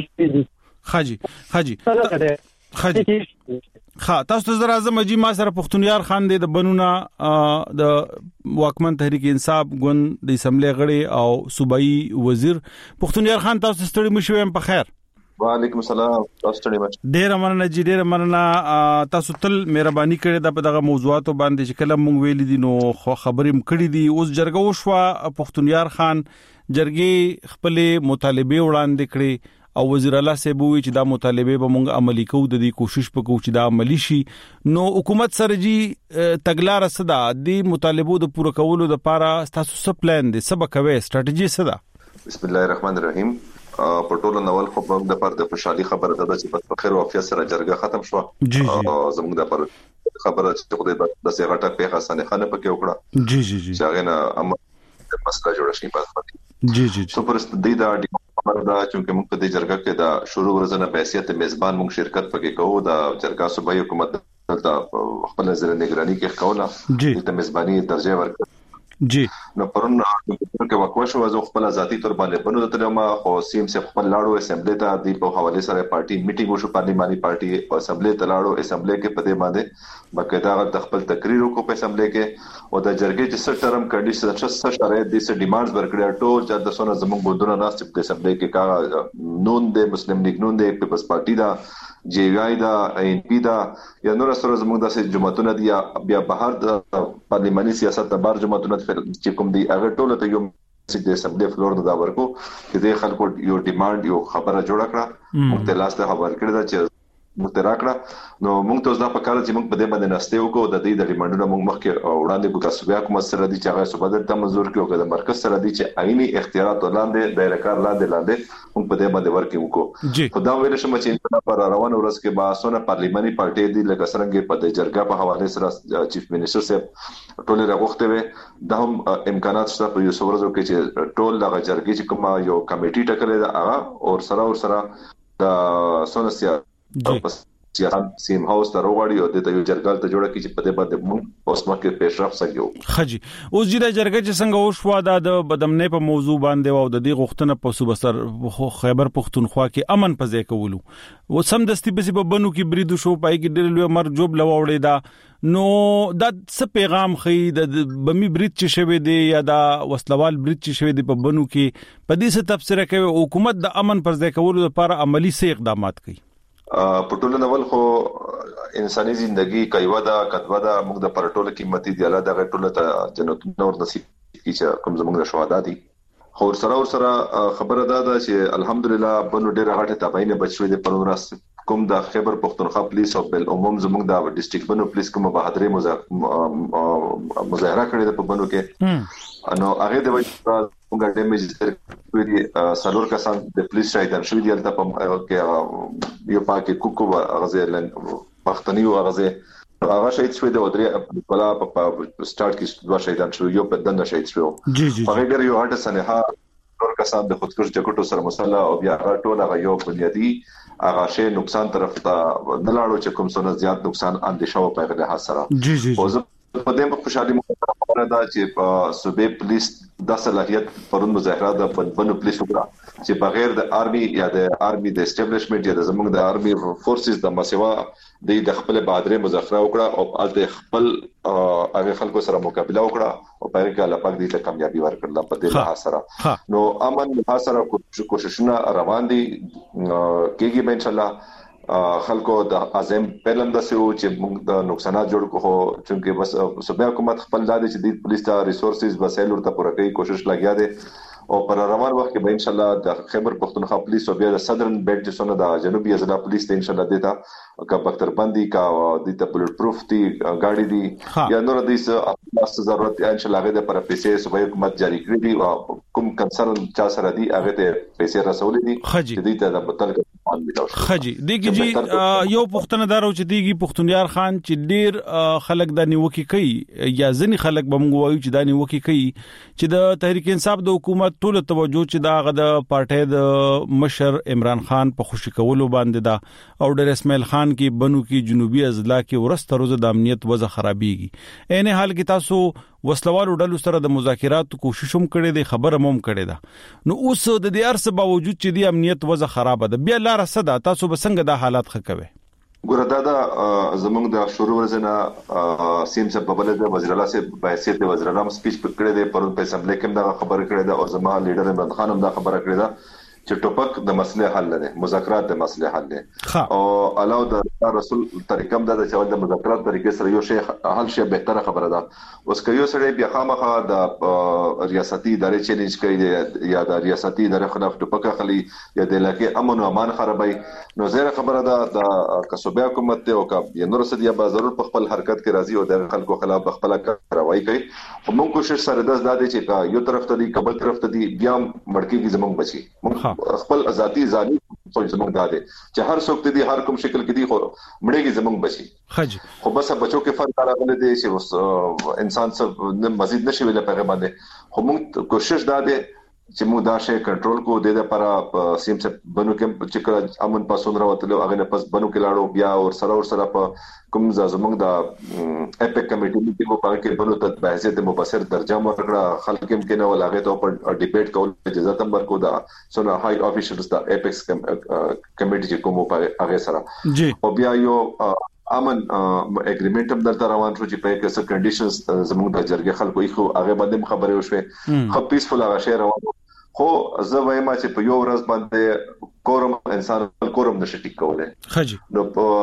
E: خاجي خاجي خاجي خا تاسو زرا اعظم اجي ما سره پختونیار خان دی د بنونا د واکمن تحریک انصاف ګوند د اسمبلی غړي او صوبایي وزیر پختونیار خان تاسو ستړي مشوم په خیر
J: وعلیکم السلام تاسو ستړي مش
E: ډیر مننه جی ډیر مننه تاسو تل مهرباني کړې د دغه موضوعاتو باندې چې کله مونږ ویل دي نو خبرې مکړې دي اوس جرګه وشو پختونیار خان جرګې خپل مطالبه وړاندې کړې او وزیر اعلی صاحب وی چې دا مطالبه به مونږ عملی کوو د دې کوشش وکړو چې دا عملی شي نو حکومت سره جی تګلار صدا د مطالبو د پوره کولو لپاره تاسو څه پلان دي څه بکوي ستراتیژي صدا
J: بسم الله الرحمن الرحیم په ټولو نوول خو موږ د پر د خوشحالي خبره ده چې په خیر او عافیت سره جرګه ختم شو زموږ د پر خبره چې خدای د سیغټه په حسن خان په کې وکړه
E: جی جی جی
J: څنګه نه مسله جوړ شي په خپل
E: جی جی
J: سو پر د دا خبر دا چې موږ په دې جرګه کې دا شروع ورځنه په حیثیت میزبان موږ شرکت پکې کوو دا جرګه صوبایي حکومت د خپل ځل نگرانی کې کوله د میزبانی درجه ورکړه
E: جی
J: نو پرون کې وکوا شو زه خپل ذاتی تور باندې بنو ته ما خو سیم سه خپل لاړو اسمبلی ته دی په حواله سره پارټي میټینګ وشو پارلیماني پارټي او اسمبلی ته لاړو اسمبلی کې پدې باندې باقاعده د خپل تقریر وکړو په اسمبلی کې او د جرګې چې څه ټرم کنډیشن څه شرایط دي څه ډیمانډز ورکړي ټول چې د سونه زموږ بودونه ناس په اسمبلی کې کا نون د مسلم لیگ نون د پیپلز پارټي دا جی وی آی دا ان پی دا یا نور سره زموږ د جماعتونو دی بیا بهر د پارلیماني سیاست د بار جماعتونو چې کوم دی هغه ټول ته یو چې د اسمبلی فلور نه دا ورکو چې د خلکو یو ډیماند یو خبره جوړ کړه موږ ته لاس ته خبر کړی دا چې موږ ته راکړه نو موږ ته دا په کار چې موږ په دې باندې نسته وکړو د دې د ډیماندونو موږ مخکې وړاندې کو تاسو بیا کوم سره دي چې هغه صوبه ته منزور کړو که د مرکز سره دي چې عیني اختیارات لاندې دایره کار لاندې لاندې موږ په دې باندې ورکې وکړو خو دا ویل شم چې انتخاب پر روان ورځ کې با سونه پارلیماني پارټي دي لکه څنګه په دې جرګه په حواله سره چیف منسٹر صاحب ټول راغوخته وي دا هم امکانات شته په یو څورزو کې چې ټول د جرګې چې کوم یو کمیټي ټاکلې ده هغه او سره او سره د سونسیا سیاسان سیم هاوس ته وروړي او د یو جرګال ته جوړه کی چې په دې باندې موږ اوس مخکې پیشرفت سګو
E: خجی اوس جې د جرګه چې څنګه وشو د بدمنې په موضوع باندې او د دې غوښتنه په صوبه سر خیبر پختونخوا کې امن په ځای کولو و سم دستي په بنو کې بریدو شو پای کې ډېر لوی مر جوب لووړې دا نو دا څه پیغام خي د بمی برید چې شوی دی یا دا وسلوال برید چې شوی دی په بنو کې په دې څه تفسیر کوي حکومت د امن پر ځای کولو لپاره عملی سي اقدامات کوي
J: پټول نوول خو انساني ژوندۍ کایوا دا کتوا دا موږ د پرټول قیمتي دی الله دا ټول ته جنت نور نصیب کی چې کوم زموږ د شهدا دي خو سره سره خبره ده چې الحمدلله بنو ډېر غټه تبعینه بچوي د پروناس کوم د خیبر پختونخوا پولیس او بل عموم زموږ د ډیسټریکټ بنو پولیس کوم بهادري مظاهره کړې ده په بنو کې نو هغه د وجه موږ ډیمیج کړی سالور کسان د پولیس شاهدان شوی دی البته په کې یو پاکي کوکو غزلن پختنی او غزه هغه شهید شوی دی او درې بلا په سٹارټ کې دوه شهیدان شوی یو په دنه شهید شوی
E: جی جی
J: هغه ګر یو هټ سنها نور کسان د خودکش جګړو سره مسله او بیا ټول هغه یو بنیادی هغه شی نقصان طرف ته نه لاړو چې کوم څه زیات نقصان اندیشه او پیغله حاصله
E: جی جی
J: او په دې په خوشحالي مو دا چې په صوبې پولیس د صلاحیت پرون مظاهره د بنو پولیس وکړه چې بغیر د آرمي یا د آرمي د اسټابلیشمنت یا د زموږ د آرمي فورسز د مسوا د خپل بهادري مظاهره وکړه او د خپل هغه خلکو سره مقابله وکړه او په هغه لپاره د کامیابی ورکړه په دې لحاظ سره نو امن لحاظ سره کوششونه روان دي کېږي ان شاء الله خلکو د اعظم پلان د سيو چې موږ د نقصانات جوړ کوو چې بس صوبې حکومت خپل ځای چې د پولیس ته ریسورسز وسایل ورته پوره کوي کوشش لګیا دي او پر روان وخت کې به ان شاء الله د خیبر پختونخوا پولیس او بیا د صدرن بیلټ چې څنګه د جنوبي اضلاع پولیس ته ان شاء الله دیتا کا بختر بندي کا د بلټ پروف دي ګاډي دي یا نور د څه ضرورت ان شاء الله غوډه پر پیسې صوبې حکومت جاری کړی دي او کوم کنسرن چا سره دي هغه ته پیسې رسولې دي چې دې ته د متل
E: خجی دیږي جی یو پښتنه دارو چې دیږي پښتونیار خان چې ډیر خلک د نیوکي کوي یا ځنی خلک به موږ وایو چې د نیوکي کوي چې د تحریک انصاف د حکومت ټول توجه چې دا د پارټي د مشر عمران خان په خوشی کولو باندې دا او ډیر اسماعیل خان کې بنو کې جنوبي اضلاع کې ورسته روزه د امنیت وضع خرابيږي عین حال کې تاسو وسلوالو ډلو سره د مذاکرات کوشش هم کړې دي خبره هم کړې ده نو اوس د دې ارس باوجود چې د امنیت وضع خراب ده بیا لار صدا تاسو بسنګ د حالات خکوي
J: ګوره دا د زمونږ د شروع ورزنه سیم سره په بل د وزیر الله سره په حیثیت د وزیر الله سپیچ کړی دی پرون په اسمبلی کې دا خبره کړې ده او زما لیډر عمران خان هم دا خبره کړې ده چې ټوپک د مسلې حل نه مذاکرات د مسلې حل نه او علاوه د رسول طریقم د چې د مذاکرات طریقې سره یو شی حل شي به تر خبره ده اوس کيو سره بیا خامخا د ریاستي ادارې چیلنج کوي یا د ریاستي ادارې خلاف ټوپک خلی یا د علاقې امن او امان خرابای نو زیره خبره ده د کسوبه حکومت ته او کا نور سدیا به ضرور په خپل حرکت کې راځي او د خلکو خلاف خپل کاروایی کوي موږ کوشش سره د زده چې یو طرف ته دی قبل طرف ته دی بیا مړکی کی زمونږ بچي خپل ذاتی ځاني څه زمونږ داده چې هر څوک دې هر کوم شکل کې دی خو مړېږي زمونږ بچي
E: خج
J: خو بس بچو کې فرق راغلی دی چې انسان څه مزید نشي ویل په باندې خو موږ کوشش داده چې موږ دا شی کنټرول کو د لپاره سیم څخه بنو کې چې کله امن پاسون راوتلو هغه نه پس بنو کې لاړو بیا اور سره اور سره په کوم زمونږ د اپیک کمیټې میټینګ په کې بنو ته په حیثیت مبصر درجه ورکړه خلک هم کې نه ولغه ته په ډیبیټ کول اجازه تم ورکو دا سونه هاي افیشلز د اپیکس کمیټې چې کوم په هغه سره
E: جی
J: او بیا یو امن اګریمنت هم درته روان شو چې په کیسه کنډیشنز زموږ د جرګې خلکو یې خو هغه باندې خبرې وشوي خو پیسفل هغه شی روان خو زه وایم چې په یو ورځ باندې کورم انسان کورم نشي ټیک کولای
E: خجی
J: نو په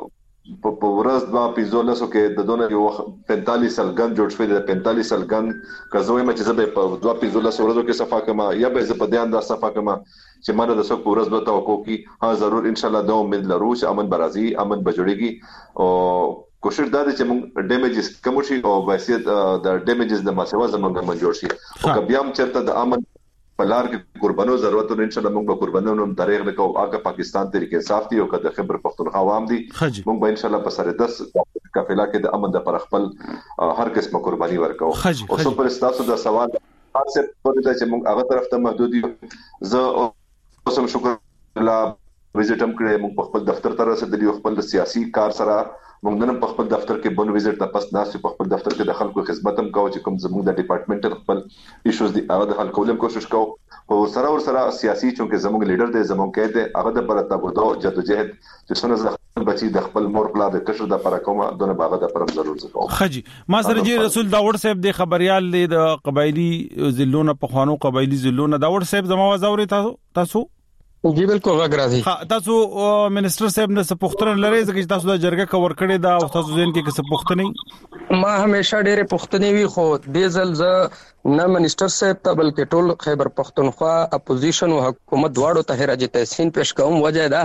J: په ورځ dva پنځولسو کې د دونه یو پنځه سل ګن جوړ شوی د پنځه سل ګن کزوې مې چې زه په dva پنځولسو ورځو کې صفه کما یا به زه په دې انداز صفه کما چې مانه د څو ورځ به توقع کی ها ضرور ان شاء الله دا امید لرو چې امن برازي امن بجوړيږي او کوشش دا چې موږ ډیمیجز کم شي او واسیت د ډیمیجز د مساوي زمونږ منجوړ شي او کبه هم چرته د امن پلار کې قربانو ضرورت ان شاء الله موږ به قربانو نوم طریق نه کوو اګه پاکستان طریقې صاف دي او کده خبر پختونخوا عوام دي موږ به ان شاء الله په سره دس قافله کې د امن د پر خپل هر قسمه قرباني ورکو او څو پر تاسو د سوال خاصه په دې چې موږ هغه طرف ته محدود یو زه اوسم شکر الله وزټ هم کړې موږ په خپل دفتر ته رسیدلی خپل سیاسي کار سره موږ نن په خپل دفتر کې بن وزټ ته پس ناس په خپل دفتر کې د خلکو خدمت هم کوو چې کوم زموږ د ډپارټمنټل خپل ایشوز دي هغه د حل کولو کوشش کوو او سره ور سره سیاسي چې زموږ لیډر دی زموږ کې دی هغه د پر تبدو جدوجہد چې څنګه ځخ بچي د خپل مور پلا د کشر د پر کومه دونه باغ د پر ضرور زکو
E: خجی ما سره جی رسول داوود صاحب د خبريال د قبایلی ضلعونو په خوانو قبایلی ضلعونو داوود صاحب زموږ وزوري تاسو تاسو
F: جی بالکل غږ راځي
E: ها تاسو منسٹر صاحب نه سپوختره لري چې تاسو د جرګه کور کړی دا او تاسو ځین کې څه پوښتنه
F: ما همیشه ډېره پوښتنې وی خو د ځل ز نه منسٹر صاحب ته بلکې ټول خیبر پختونخوا اپوزیشن او حکومت دواړو ته راځي تحسین پیش کوم وجه دا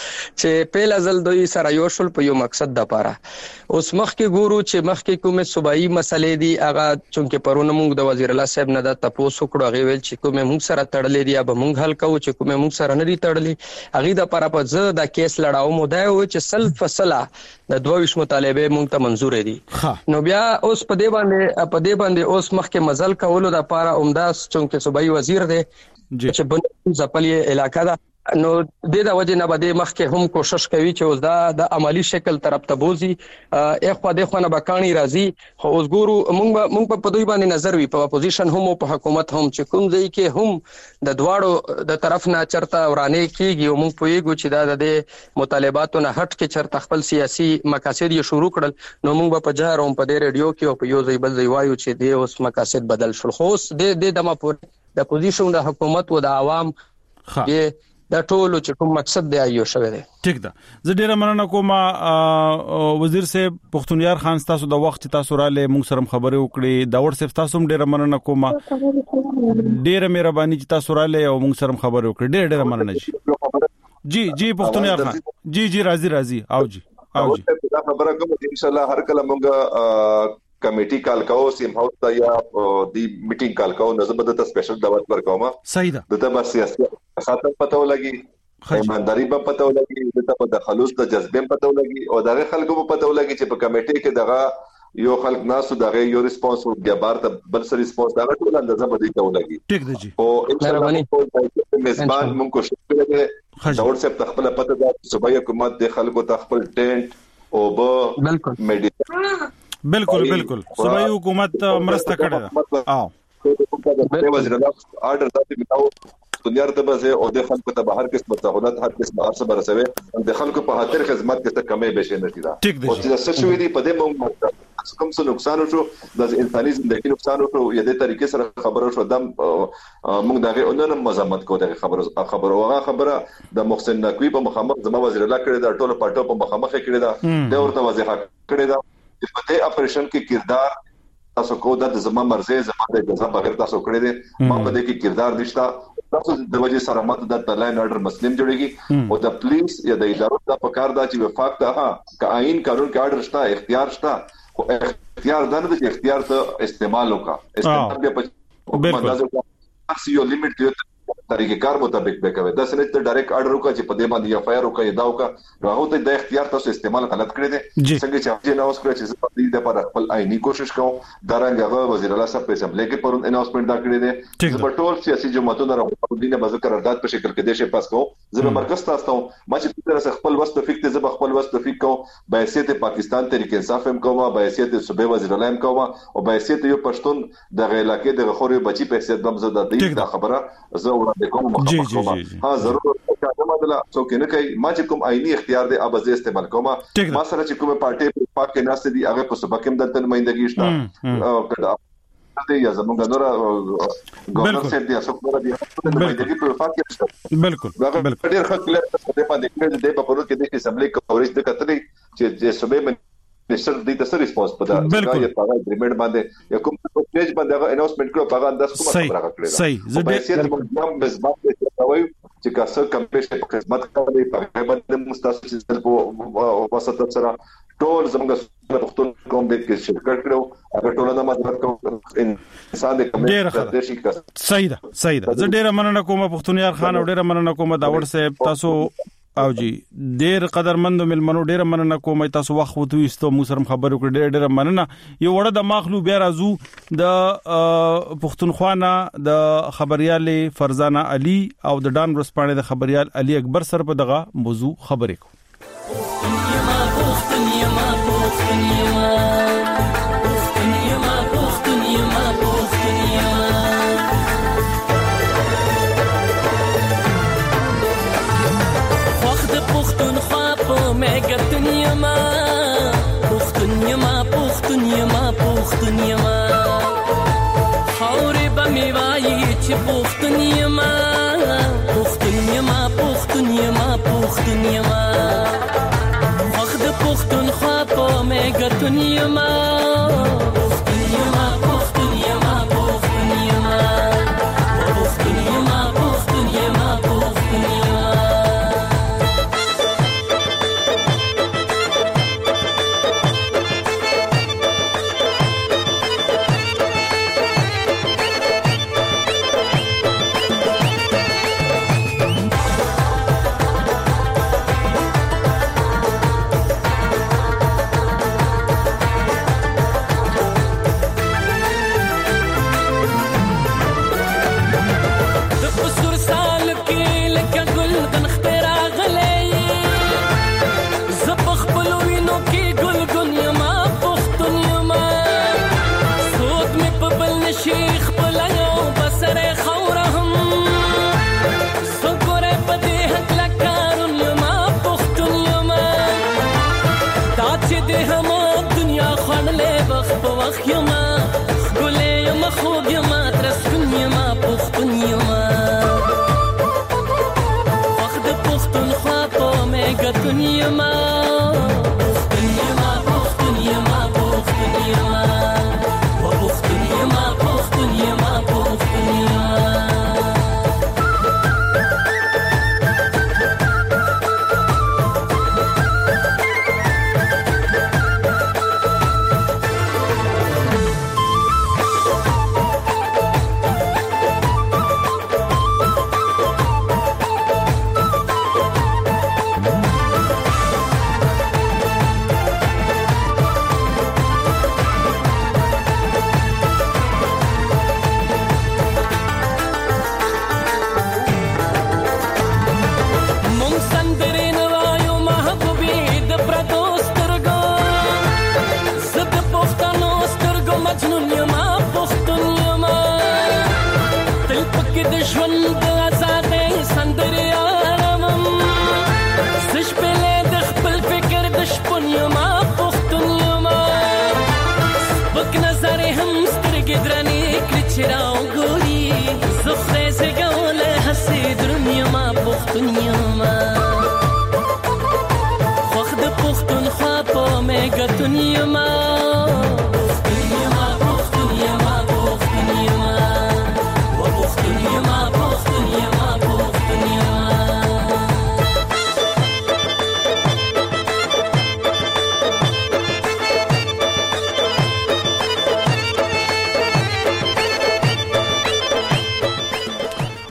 F: چې پیل ازل دوی سره یو شل په یو مقصد د پاره اوس مخ کې ګورو چې مخ کې کومه صوبایي مسلې دي هغه چې پرونه موږ د وزیر الله صاحب نه د تاسو کړو هغه ویل چې کومه موږ سره تړلې دي به موږ حل کوو چې کومه موږ سره نه دي تړلې هغه د پاره په زه د کیس لړاو مو دا و چې سل فصله د دوه مطالبه موږ ته منزور دي نو بیا اوس په دې باندې په دې باندې اوس مخ کې مزل کولو د پاره عمداس چونکه صوبایي وزیر دی چې بن ځپلې علاقہ دا نو د دې وجه نه بده مخ کې هم کوشش کوي چې اوس دا د عملی شکل طرف ته بوزي اخوا د خو نه بکانی راځي خو اوس ګورو موږ موږ په دوی باندې نظر وی په اپوزیشن هم او په حکومت هم چې کوم ځای کې هم د دواړو د طرف نه چرته ورانه کیږي او موږ پوهیږو چې دا د مطالباتو نه هټ کې چرته خپل سیاسي مقاصد یې شروع کړل نو موږ په جهر هم په دې ریډیو کې او په یو ځای بل ځای وایو چې د اوس مقاصد بدل شول خو اوس د د دمه پور د اپوزیشن د حکومت او د عوام کې دا ټول چې کوم مقصد دی ایو شوی دی
E: ټیک ده زه ډیره مننه کوم وزیر صاحب پختونیار خان تاسو د وخت تاسو را لې موږ سره خبرې وکړې داوود صاحب تاسو ډیره مننه کوم ډیره مهرباني چې تاسو را لې او موږ سره خبرې وکړې ډیره ډیره مننه جی جی جی پختونیار خان جی جی راضي راضي او جی او جی
J: دا خبره کوم ان شاء الله هر کله موږ کمیټي کال کوو سیم هاوس ته یا دی میټینګ کال کوو نو زبر د سپیشل دعوت ورکوم
E: صحیح ده
J: دته بس سیاسي خاطر پته ولګي ایمانداری په پته ولګي دته په خلوص د جذبې پته ولګي او دغه خلکو په پته ولګي چې په کمیټي کې دغه یو خلک ناسو دغه یو ریسپانس او بیا بار ته بل سره ریسپانس دا ټول اندازه بده ته ولګي
E: ټیک ده جی
J: او ان شاء الله میزبان مونږ کوشش کوو داوود صاحب تخپل پته ده صوبایي حکومت د خلکو تخپل ټینټ او به
F: بالکل
J: میډیا
E: بالکل بالکل صوبایي حکومت مرسته کړې ده
J: او وزیر الله آرډر ذاتي متاو دنیا ته به او د خلکو ته بهر کې متحدات هر قسم ارسه برسوي د خلکو په خاطر خدمت کې څه کمې بشي نشي دا او چې څه شوې دي په دې موږ کوم څه نقصان شو د انساني ژوند کې نقصان شو یا د طریقې سره خبرو شو دم موږ دغه اونن مزامت کو دغه خبرو خبرو هغه خبره د محسن نقوی په مخامخ زما وزیر الله کړی دا ټولو پټو په مخامخ کړی دا د ورته وضاحت کړی دا په دې اپریشن کې کردار تاسو کو د زما مرزه زما د اجازه بغیر تاسو کړی دي ما په دې کې کردار نشتا تاسو د وجه سره ماته د لاین آرډر مسلم جوړیږي او د پولیس یا د ادارو د پکار دا چې وفاق ته ها قائن قانون کې آرډر شته اختیار شته او اختیار دنه د اختیار ته استعمال وکا استعمال به په اندازو تاسو یو لیمټ کې طریقې کار مطابق به کوي دا سنت ډایرکټ آرډر وکړي چې په دې باندې اف آی آر وکړي دا وکړه هغه ته د اختیار تاسو استعمال غلط کړی دي څنګه چې هغه نو اوس کړی چې په دې لپاره خپل آئینی کوشش کوم درنګ هغه وزیر اعلی صاحب په اسمبلی کې پرون اناونسمنت دا کړی دي چې په ټول سیاسي جماعتونو راغلي دي به قرارداد په شکل کې دیشه پاس کوم زه مرکز تاسو ما چې په تر خپل وست فکر ته زه خپل وست فکر کوم به حیثیت پاکستان تحریک انصاف هم کوم به حیثیت صوبې وزیر اعلی هم کوم او به حیثیت یو پښتون د علاقې د غخوري بچي په حیثیت هم زه د دې خبره زه وړاندې کوم مخه ها ضرور دا مدله څوک نه کوي ما چې کوم آئینی اختیار دی اب زه استعمال کوم ما سره چې کومه پارټي په پاک کې ناست دي هغه په سبا کې هم د نمائندګي شته دې یا زمونږ نور ګورنر سیټ دی اسو نور دی نمائندګي په پاک کې شته
E: بالکل بالکل
J: ډېر ښه کلیئر څه په دې کې د په پروت کې د اسمبلی کوریج د کتلې چې د صوبې نشر دې تاسو ریسپانس پدا چې هغه اګریمنٹ باندې یا کوم پیج باندې هغه اناونسمنت کړو په هغه انداز کومه خبره کړې
E: صحیح زه
J: دې موږ مزبات کوي چې کاسه کمپیشن په خدمت کوي په باندې مستاسو په واسطه سره ټول زموږ پښتون قوم دې کې شرکت کړو هغه ټول نه مدد کوي انسان دې کوم دیشي کا
E: صحیح ده صحیح ده زه ډېر مننه کوم پښتونیار خان او ډېر مننه کوم داوړ صاحب تاسو او جی ډېر قدرمند ملمنو ډېر مننه کوم تاسو وخت وته ایستو مو سره خبرو کړ ډېر ډېر مننه یو وړه د ماخلو بیا راځو د پښتونخوا نه د خبريال فرزانه علي او د ډان ورسپانې د خبريال علي اکبر سره په دغه موضوع خبرې کو
K: دنیا ما دنیا ما دنیا ما دنیا ما دنیا ما دنیا ما دنیا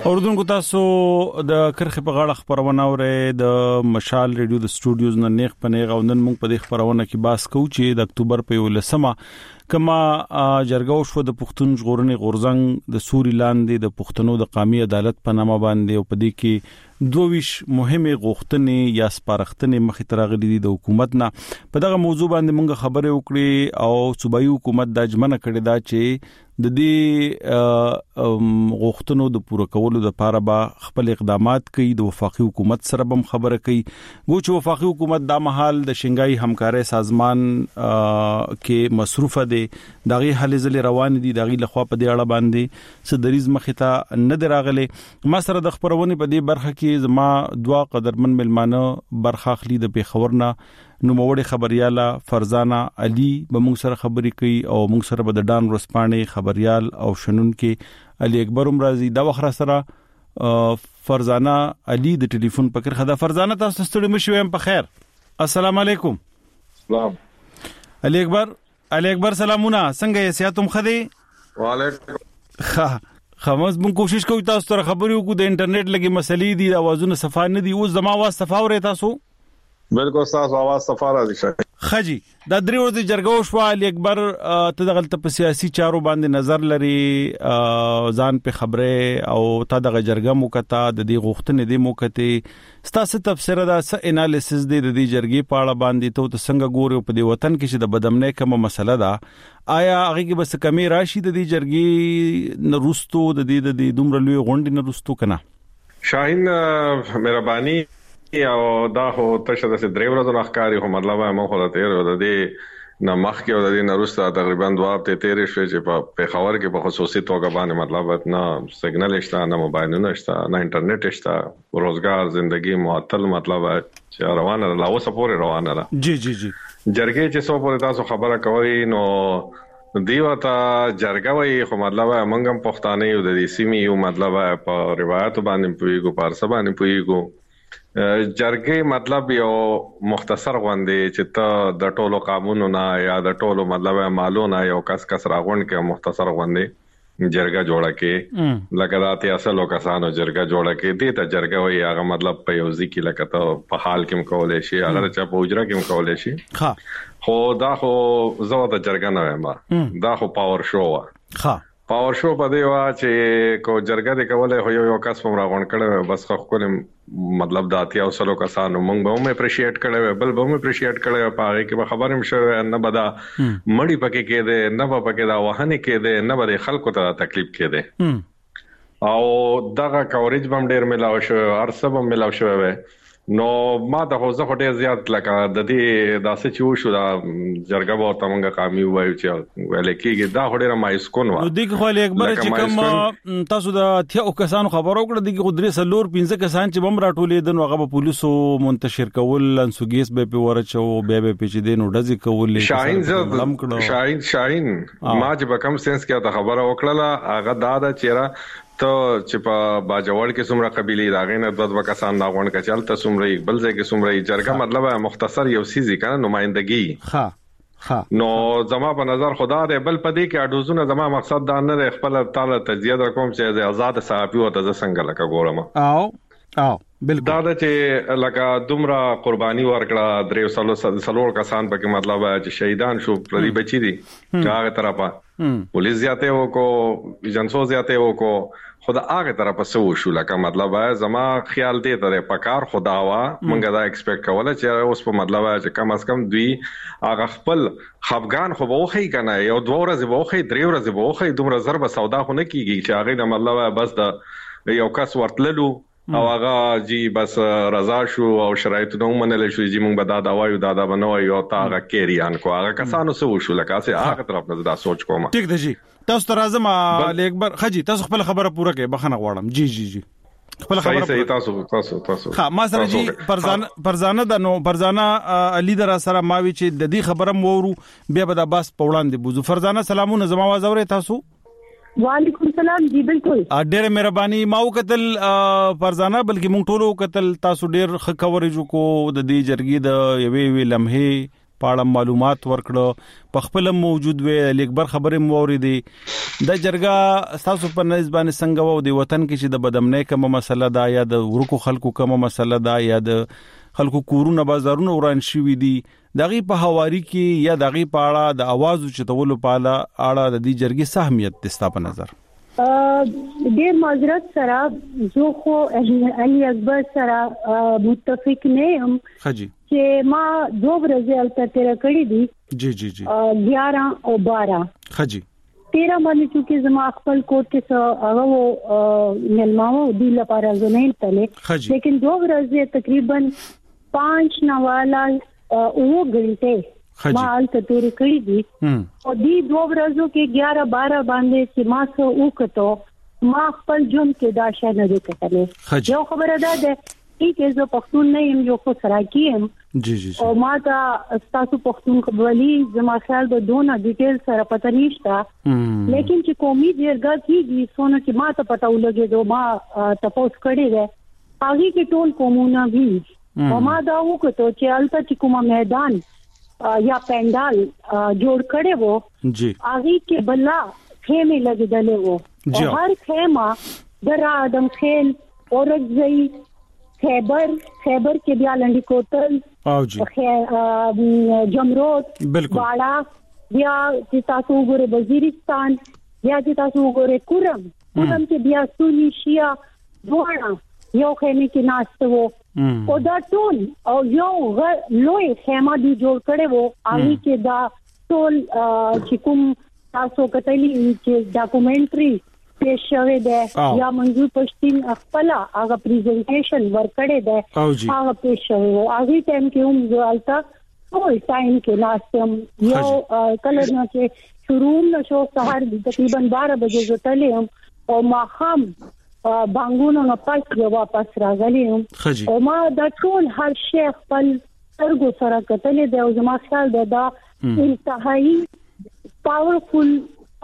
E: اوردونکو تاسو د کرخه په غاړه خبرونه اورئ د مشال ریډیو د سټوډیوز نه نیغ پنیغ او نن موږ په دې خبرونه کې باس کوو چې د اکتوبر په ولسمه کما جرګه شو د پښتون ژغورنې غورزنګ د سوري لاندې د پښتنو د قومي عدالت په نامه باندې او په دې کې دویش مهمه غوښتنې یا سپارښتنې مخې ته راغلي دي د حکومت نه. په دغه موضوع باندې موږ خبرې وکړې او صوبایي حکومت د اجمنه کړې دا چې د دې غوښتنو د پوره کولو لپاره به خپل اقدامات کوي. د وفاقي حکومت سره هم خبره کوي. ګوچ وفاقي حکومت د مهال د شنګای همکارۍ سازمان کې مصروفه دي. دغه هلې ځلې روان دي. دغه لخوا په دې اړه باندې صدریز مخې ته نه دراغلي. ما سره د خبرونه په دې برخه کې زما دوا قدرمن ملمانه برخه خلی د پیښورنا نو موړې خبرياله فرزانه علي به موږ سره خبرې کوي او موږ سره به د ډان ورسپانې خبريال او شنن کې علي اکبر امرازي دا وخت سره فرزانه علي د ټلیفون پکې خدا. فرزانه تاسو ستړي مشوم په خیر. السلام علیکم.
L: سلام
E: علي اکبر. علي اکبر سلامونه. څنګه یې سیاتم خدي؟
L: وعلیکم.
E: ها خمس مون کوشش کوي تاسو سره خبرې وکړو. د انټرنیټ لګي مسلې دي اوازونه صفا نه دي. اوس زما आवाज صفا اوري تاسو؟
L: بالکل تاسو आवाज صفا راځي شي.
E: خجی دا درې ورځې جرګه شو. علي اکبر ته دغه په سیاسي چارو باندې نظر لري ځان په خبره او تا دغه جرګه موکتا د دې غوښتنې د موکته ستاسو تفسیر دا س انالیسس دی د دې جرګې په اړه باندې ته څنګه ګوري په دې وطن کې چې د بدامنۍ کومه مسله ده آیا هغه کې بس کمی راشي د دې جرګې نروستو د دې د دومره لوی غونډې نروستو کنه؟
L: شاهین مهرباني او دا هو تشه د درې ورځې نخکاری هم مطلب ما خو ته د دې نه مخ کې د دې نروسته تقریبا دوه هفته تیرې شوې چې په پیښور کې په خصوصي توګه باندې مطلب نه سیګنل شته نه موبایل نه شته نه انټرنیټ شته روزګار ژوندۍ معطل مطلب چې روانه لا اوسه پورې روانه ده.
E: جی جی جی
L: جرګې چې څو پورې تاسو خبره کوي نو دیوتا جرګه وای خو مطلب منګم پښتانه یو د دې سیمې یو مطلب په روایت باندې پویګو پر سبا باندې پویګو جرګې مطلب یو مختصر غونډه چې ته د ټولو قانونونو یا د ټولو مطلب مالونو یو کس کس راغون کې مختصر غونډه جرګه جوړه کې لکه دا ته اصلو کسانو جرګه جوړه کې دي ته جرګه وي هغه مطلب په یو ځکه لکه ته په حال کې مکولې شي هغه چې په اجرا کې مکولې شي. ها خو دا خو زو د جرګه نه وایم دا خو پاور شو وا. ها پاور شو په دی وا چې کو جرګه د کولې هو یو کس په راغون کړي بس خو خپل مطلب داتیا اوسلو کسانو مونږ به هم اپریشیټ کړي بل به هم اپریشیټ کړي په هغه کې به خبرم شوه نه بدا مړی پکې کېده نه به پکې دا وهنه کېده نه به خلکو ته تکلیف کېده او دغه کوریج بم ډیر ملاو شو ارسب هم ملاو شو نو ما د خوځه هټه زیات لکه د دې داسې چې شو دا جرګه به تمنګ قامي وایو چې ولې کېږي دا هټه مایس کون و
E: د دې خو علي اکبر چې کوم تاسو د اتیا کسانو خبرو کړ د قدرت سلور پنځه کسان چې بم راټولې دن هغه په پولیسو منتشر کول لنسوګیس به په ورچو به به پچې دین ډزې کول
L: شاهین شاهین شاهین ما چې په کم سنس کې دا خبره وکړه هغه دا دا چیرې ته چې په باجوړ کې څومره قبيله راغې نه د دوه کسان ناغون کې چلته څومره بل ځای کې څومره جرګه مطلب مختصر یو سیزي کنه نمائندګي. ها ها نو زما په نظر خدا دې بل پدې کې اډوزونه زما مقصد دا نه خپل تعالی تجزیه کوم چې آزاد صحافي او د څنګه لکه ګورم او او بالکل دا چې لکه دومره قرباني ورکړه درې سلو سلوړ کسان پکې مطلب چې شهیدان شو پردي بچی دي هغه طرفه پولیس زیاته وکړو ایجنسو زیاته وکړو خدا هغه طرفه سو شو لکه مطلب زما خیال دی ته پکار خدا وا مونږ دا ایکسپیکټ کوله چې اوس په مطلب چې کم از کم دوی هغه خپل خفغان خو وخی کنه یو دوه ورځې وخی درې ورځې وخی دومره ضرب سودا خو نه کیږي چې هغه مطلب بس د یو کس ورتللو او هغه جی بس رضا شو او شرایط نو منل شو چې مونږ به دا دا وایو دا دا بنوي او تا هغه کیریان کو هغه کسانو سو شو لکه اسه هغه طرف نه دا سوچ کوم.
E: ټیک دی جی تاسو تر اعظم علي اکبر خجی تاسو خپل خبره پوره کړئ بخنه غواړم. جی جی جی خپل خبره
L: صحیح تاسو تاسو تاسو
E: ها ما سره جی پرزانه پرزانه د نو پرزانه علي در سره ما وی چې د دې خبره مورو بیا به د باس پولاندې بوزو. فرزانه سلامونه زما आवाज اورئ تاسو؟
M: وعلیکم السلام جی بالکل
E: ډېر مهرباني ما وکتل فرزانه بلکې مونږ ټول وکتل تاسو ډېر ښه کوریج کو د دې جرګې د یوې وی لمحه پاړه معلومات ورکړه په خپل موجود وی علي اکبر خبره موري دي د جرګه تاسو په نسبت باندې څنګه وو د وطن کې چې د بدامنۍ کومه مسله ده یا د ورکو خلکو کومه مسله ده یا د خلکو کورونه بازارونه وران شوي دي دغه په حواري کې یا دغه په اړه د आवाज چتولو په اړه د دې جرګې سهمیت دستا په نظر
M: ډیر معذرت سره زه خو علي اکبر سره متفق نه یم
E: خجی
M: چې ما دوه ورځې البته تیر کړی دي
E: جی جی جی
M: ګیارہ او بارہ
E: خجی
M: تیرہ باندې چې زما خپل کوټ کې څو هغه ملماو دی لپاره زمين تله لیکن دوه ورځې تقریبا پانچ نوالا او غنټه ما البته تیر کړی دي او دی دوه ورځو کې ګیارہ بارہ باندې چې ما څو وکړو ما خپل جون کې دا شې نه وکړلې یو خبره ده چې زه پښتون نه یم یو خو سراکی یم
E: جی جی
M: او ما ته تاسو پښتون قبولي زما خیال د دونه ډیټیل سره پته نشته لیکن چې قومي جرګه کیږي سونه چې ما ته پته ولګي دوه ما تاسو کړی ده هغه کې ټول قومونه وی او ما دا وکړو چې البته چې کومه میدان یا پندال جوړ کړي وو
E: جی
M: هغه کې بلا خیمه لګیدلې وو او هر خیمه درا ادم خیل اورځي خیبر خیبر کې بیا لنډی کوتل
E: او جی
M: جمرود بالا بیا چې تاسو وګورئ وزیرستان بیا چې تاسو وګورئ کورم کورم کې بیا سونی شیا دوه یو خیمه کې ناشته وو او دا ټول او یو لوی خیمه دی جوړ کړي وو هغه کې دا ټول چې کوم تاسو کتلی چې ډاکومنټري پیش شوی دی یا منظور پښتين خپل هغه پریزنټیشن ورکړی دی هغه پیش شوی وو هغه ټایم کې هم ځالتا ټول ټایم کې ناشتم یو کله نو چې شروع نشو سهار تقریبا بارہ بجې زتلې او ما هم بانګونو نه پاتې واپس راغلم او ما د ټول هر شي خپل سترګو سره کتلې د زما خیال د دا انتهایی پاورفل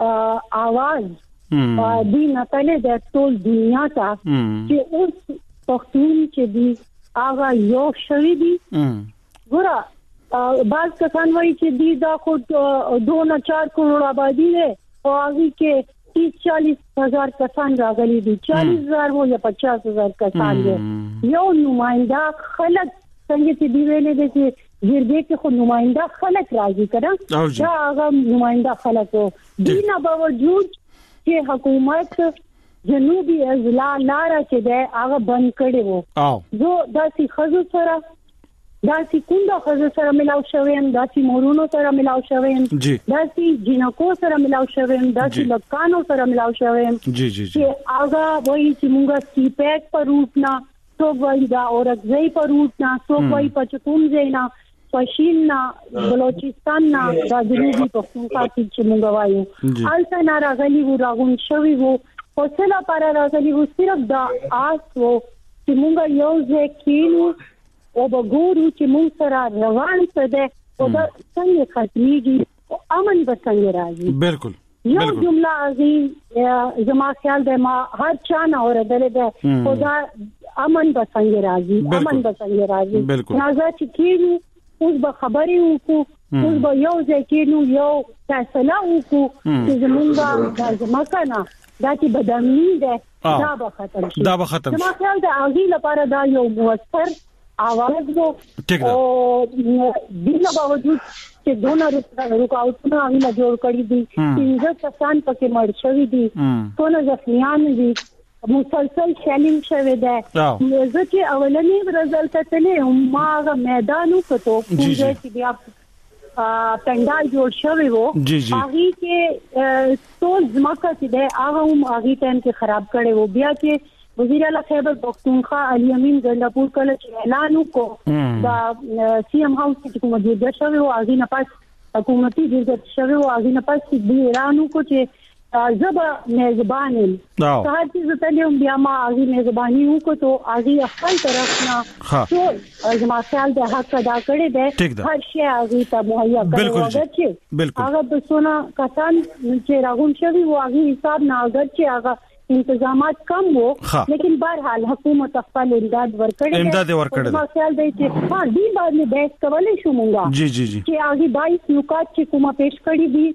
M: आवाज دی نتاله د ټول دنیا ته چې اوس پښتون چې دی هغه یو شوی دی ګوره بعض کسان وایي چې دی دا خو دوه نه چار کروڑ آبادی ده او هغه کې तीस चालीस हजार कसान रागली दी चालीस हजार हो या पचास हजार कसान है यो नुमाइंदा खलक संगीत दीवेले जैसे गिरदे के खुद नुमाइंदा खलक राजी करा क्या आगा नुमाइंदा खलक हो बिना बावजूद के हुकूमत जनूबी अजला लारा के दे आगा बंद करे वो जो दासी खजू सरा داسي کومه خزه سره ملاو شویم داسي مورونو سره ملاو شویم داسي جنکو سره ملاو شویم داسي لکانو سره ملاو شویم
E: جی جی جی
M: آغا وای چې مونږه سی پیک پر روټنا څوک وای دا اورګزئی پر روټنا څوک وای پچکوم زینا پښینا بلوچستان نا د جنوبي پښتونخوا چې مونږ وایو الته ناراغلی و راغون شوی وو حوصله پر راغلی وو صرف دا آس وو چې مونږ یو ځکینو او وګورو چې موږ سره روان څه ده او دا څنګه ختميږي او امن به څنګه راځي
E: بالکل
M: یو جمله ازي زما خیال ده ما هر چا نه اوریدل ده او دا امن به څنګه راځي امن به څنګه راځي نازا چې کینو اوس به خبري وکړو اوس به یو ځکینو یو فیصله وکړو چې زمونږه د ځمکنه دا چې بدامنی ده دا به ختم شي
E: دا به ختم
M: زما خیال ده اغي لپاره دا یو موثر आवाज वो और बिना बावजूद कि दोनों रुकावटों आगे न जोड़ करी दी इंजर कसान पके मर छवि दी तो न जख्मियान दी मुसलसल शेलिंग शवे दे ये कि अवलनी रिजल्ट तले उम्मा का मैदानों को तो पूरे कि भी आप पंडाल जोड़ शवे वो आगे के तो जमाका कि दे आगा हम आगे टाइम के खराब करे वो बिया के वजीर आला खैबर पख्तूनख्वा अली अमीन गंडापुर कल ऐलान को دا سی ام هاوس کې کومه جوړه شوی او اغه نه پاس حکومتي جوړه شوی او اغه نه پاس د ایران کو چې زبا میزبان هر چیز ته له بیا ما اغه میزبانی وکړو ته اغه خپل طرف نه ټول زما خیال د حق ادا کړی دی هر شی اغه ته مهیا کړو چې هغه د سونا کسان چې راغون شوی او اغه حساب نه اگر چې هغه انتظامات کم وو لیکن بهرحال حکومت خپل امداد ورکړي
E: امداد ورکړي
M: ما خیال دی چې ها دی باندې بیس کولای شو مونږه
E: جی جی جی
M: چې هغه بایس نکات چې کومه پیش کړی دي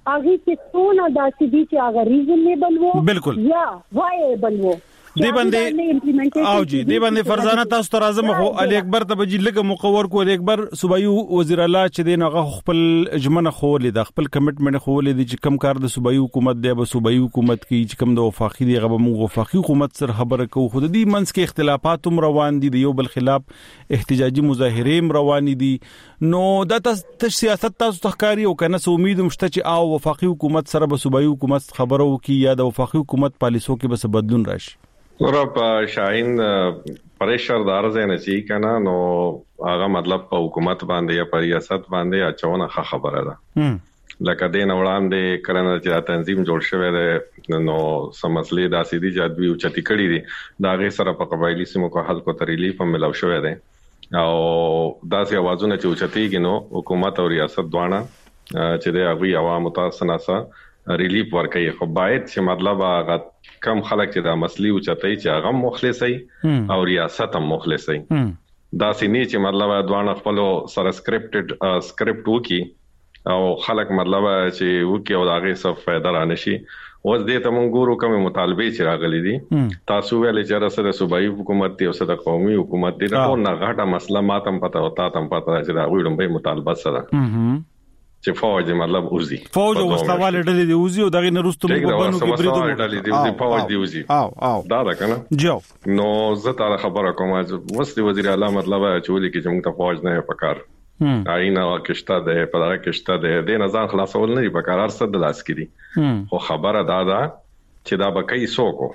M: هغه کې څونه داسې دي چې هغه ریزنیبل وو
E: بالکل
M: یا وایبل وو
E: دی باندې او جی دی باندې فرزانه تاسو ته راځم خو علي اکبر ته بجې لګه مقور کو علي اکبر صوبایي وزیر اعلی چې دی نو خپل جمنه خولې د خپل کمټمنټ خولې دي چې کم کار د صوبایي حکومت دی به صوبایي حکومت کې چې کم د وفاقي دی غو موږ وفاقي حکومت سره خبره کوو خو د دې منځ کې اختلافات هم روان دي د یو بل خلاف احتجاجي مظاهره هم روان دي نو دا تاسو سیاست تاسو تخکاری او کنه سو امید مشته چې او وفاقي حکومت سره به صوبایي حکومت خبرو کې یا د وفاقي حکومت پالیسو کې به بدلون راشي
L: ورپ شاهین پریشر دار زنه چی کنه نو هغه مطلب په حکومت باندې یا په ریاست باندې اچونه خبره ده لکه دین وړاندې کرنه چې تنظیم جوړ شوی دی نو سمسلې د سیدی جادوی او چتی کړی دي دا غي سره په قبایلی سیمو کو حل کو تریلی په ملو شوی دی او داسې اوازونه چې چتیږي نو حکومت او ریاست دوانه چې د هغه عوامو تاسو نه ریلیف ورکړي خو باید چې مطلب هغه کم خلک چې د مسلې او چتای چې هغه مخلصي او ریاست هم مخلصي دا سینې چې مطلب دوانه خپل سره سکرپټډ سکرپټ وکي او خلک مطلب چې وکي او هغه څه فائدہ را نشي اوس دې ته مونږ ګورو کوم مطالبه چې راغلي دي تاسو ویل چې راسره صوبایي حکومت دی او سره قومي حکومت دی دا نه غټه مسله ماتم پته او تاسو پته چې دا ویډم به مطالبه سره چې فوج مطلب اوزي
E: فوج او واستواله ډلې دی اوزي او دغه نرستو په بنو کې بریدو
L: ډلې دی اوزي فوج دی اوزي
E: او او
L: دا دا کنه
E: جو
L: نو زه تعالی خبره کوم چې وسلي وزیر اعلی مطلب چې ولي کې موږ ته فوج نه پکار آینه واکشته ده په دغه کشته ده د نظام خلاصول نه پکار ارسد د لاس کې دي خو خبره دا ده چې دا به کوي سوکو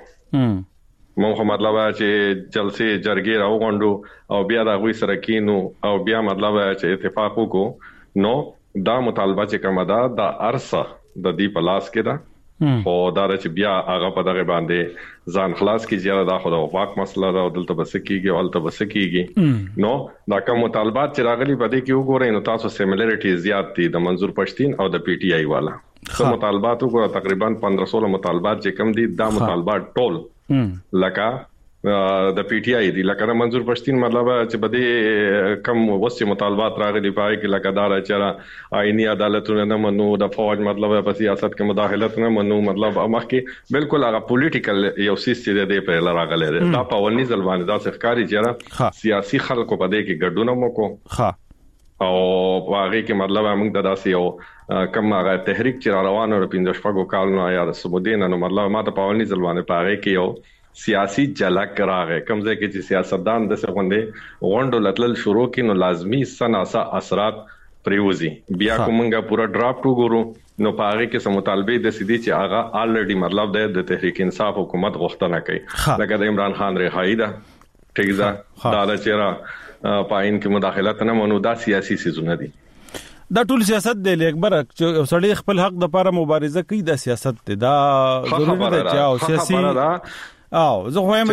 L: مو مطلب چې جلسه جرګې راوغونډو او بیا دا غوي سره کینو او بیا مطلب چې اتفاق وکړو نو دا مطالبه چې کومه ده د ارسه د دې پلاس کې ده خو دا چې بیا هغه په دغه باندې ځان خلاص کی زیاده دا خو د واک مسله ده او دلته بس کیږي او دلته بس کیږي نو دا کوم مطالبات چې راغلي په دې کې وګورئ نو تاسو سیملریټي زیات دي د منظور پښتين او د پی ټی آی والا خو مطالبات وګورئ تقریبا پندرہ سولہ مطالبات چې کم دي دا مطالبات ټول لکه د پی ټی آی دی لکه منظور پښتين مطلب چې بده کم وسه مطالبات راغلي پای کې لکه دار چې آئینی عدالتونه نه منو د فوج مطلب په سیاست کې مداخلت نه منو مطلب مخکې بالکل هغه پولیټیکل یو سیستم دی په لراغله دا په ولني ځلوانه دا ښکاری چې سیاسي خلکو په دې کې ګډونه مو
E: ها
L: او واغې کې مطلب موږ د داسې یو کم هغه تحریک چې روانو په پنځه شپږو کالونو یا د سمودین نو مطلب ماته په ولني ځلوانه پاره کې یو سیاسي جلک راغی کوم ځای کې چې سیاستدان د څه غونډې غونډو لتل شروع کینو لازمی سناسا اثرات پریوزي بیا کومنګه پورا ډرافټ وګورو نو پاره کې سم مطالبه د سيدي چې هغه الریډي مطلب د تحریک انصاف حکومت غوښتنه کوي لکه د عمران خان رهایی ده ټیک ده دا چې پاین کې مداخلت نه منو دا سیاسي سيزونه دي
E: دا ټول سیاست دی اکبر چې سړی خپل حق د لپاره مبارزه کوي د سیاست دی دا ضروري ده چې او سیاسي او زه وایم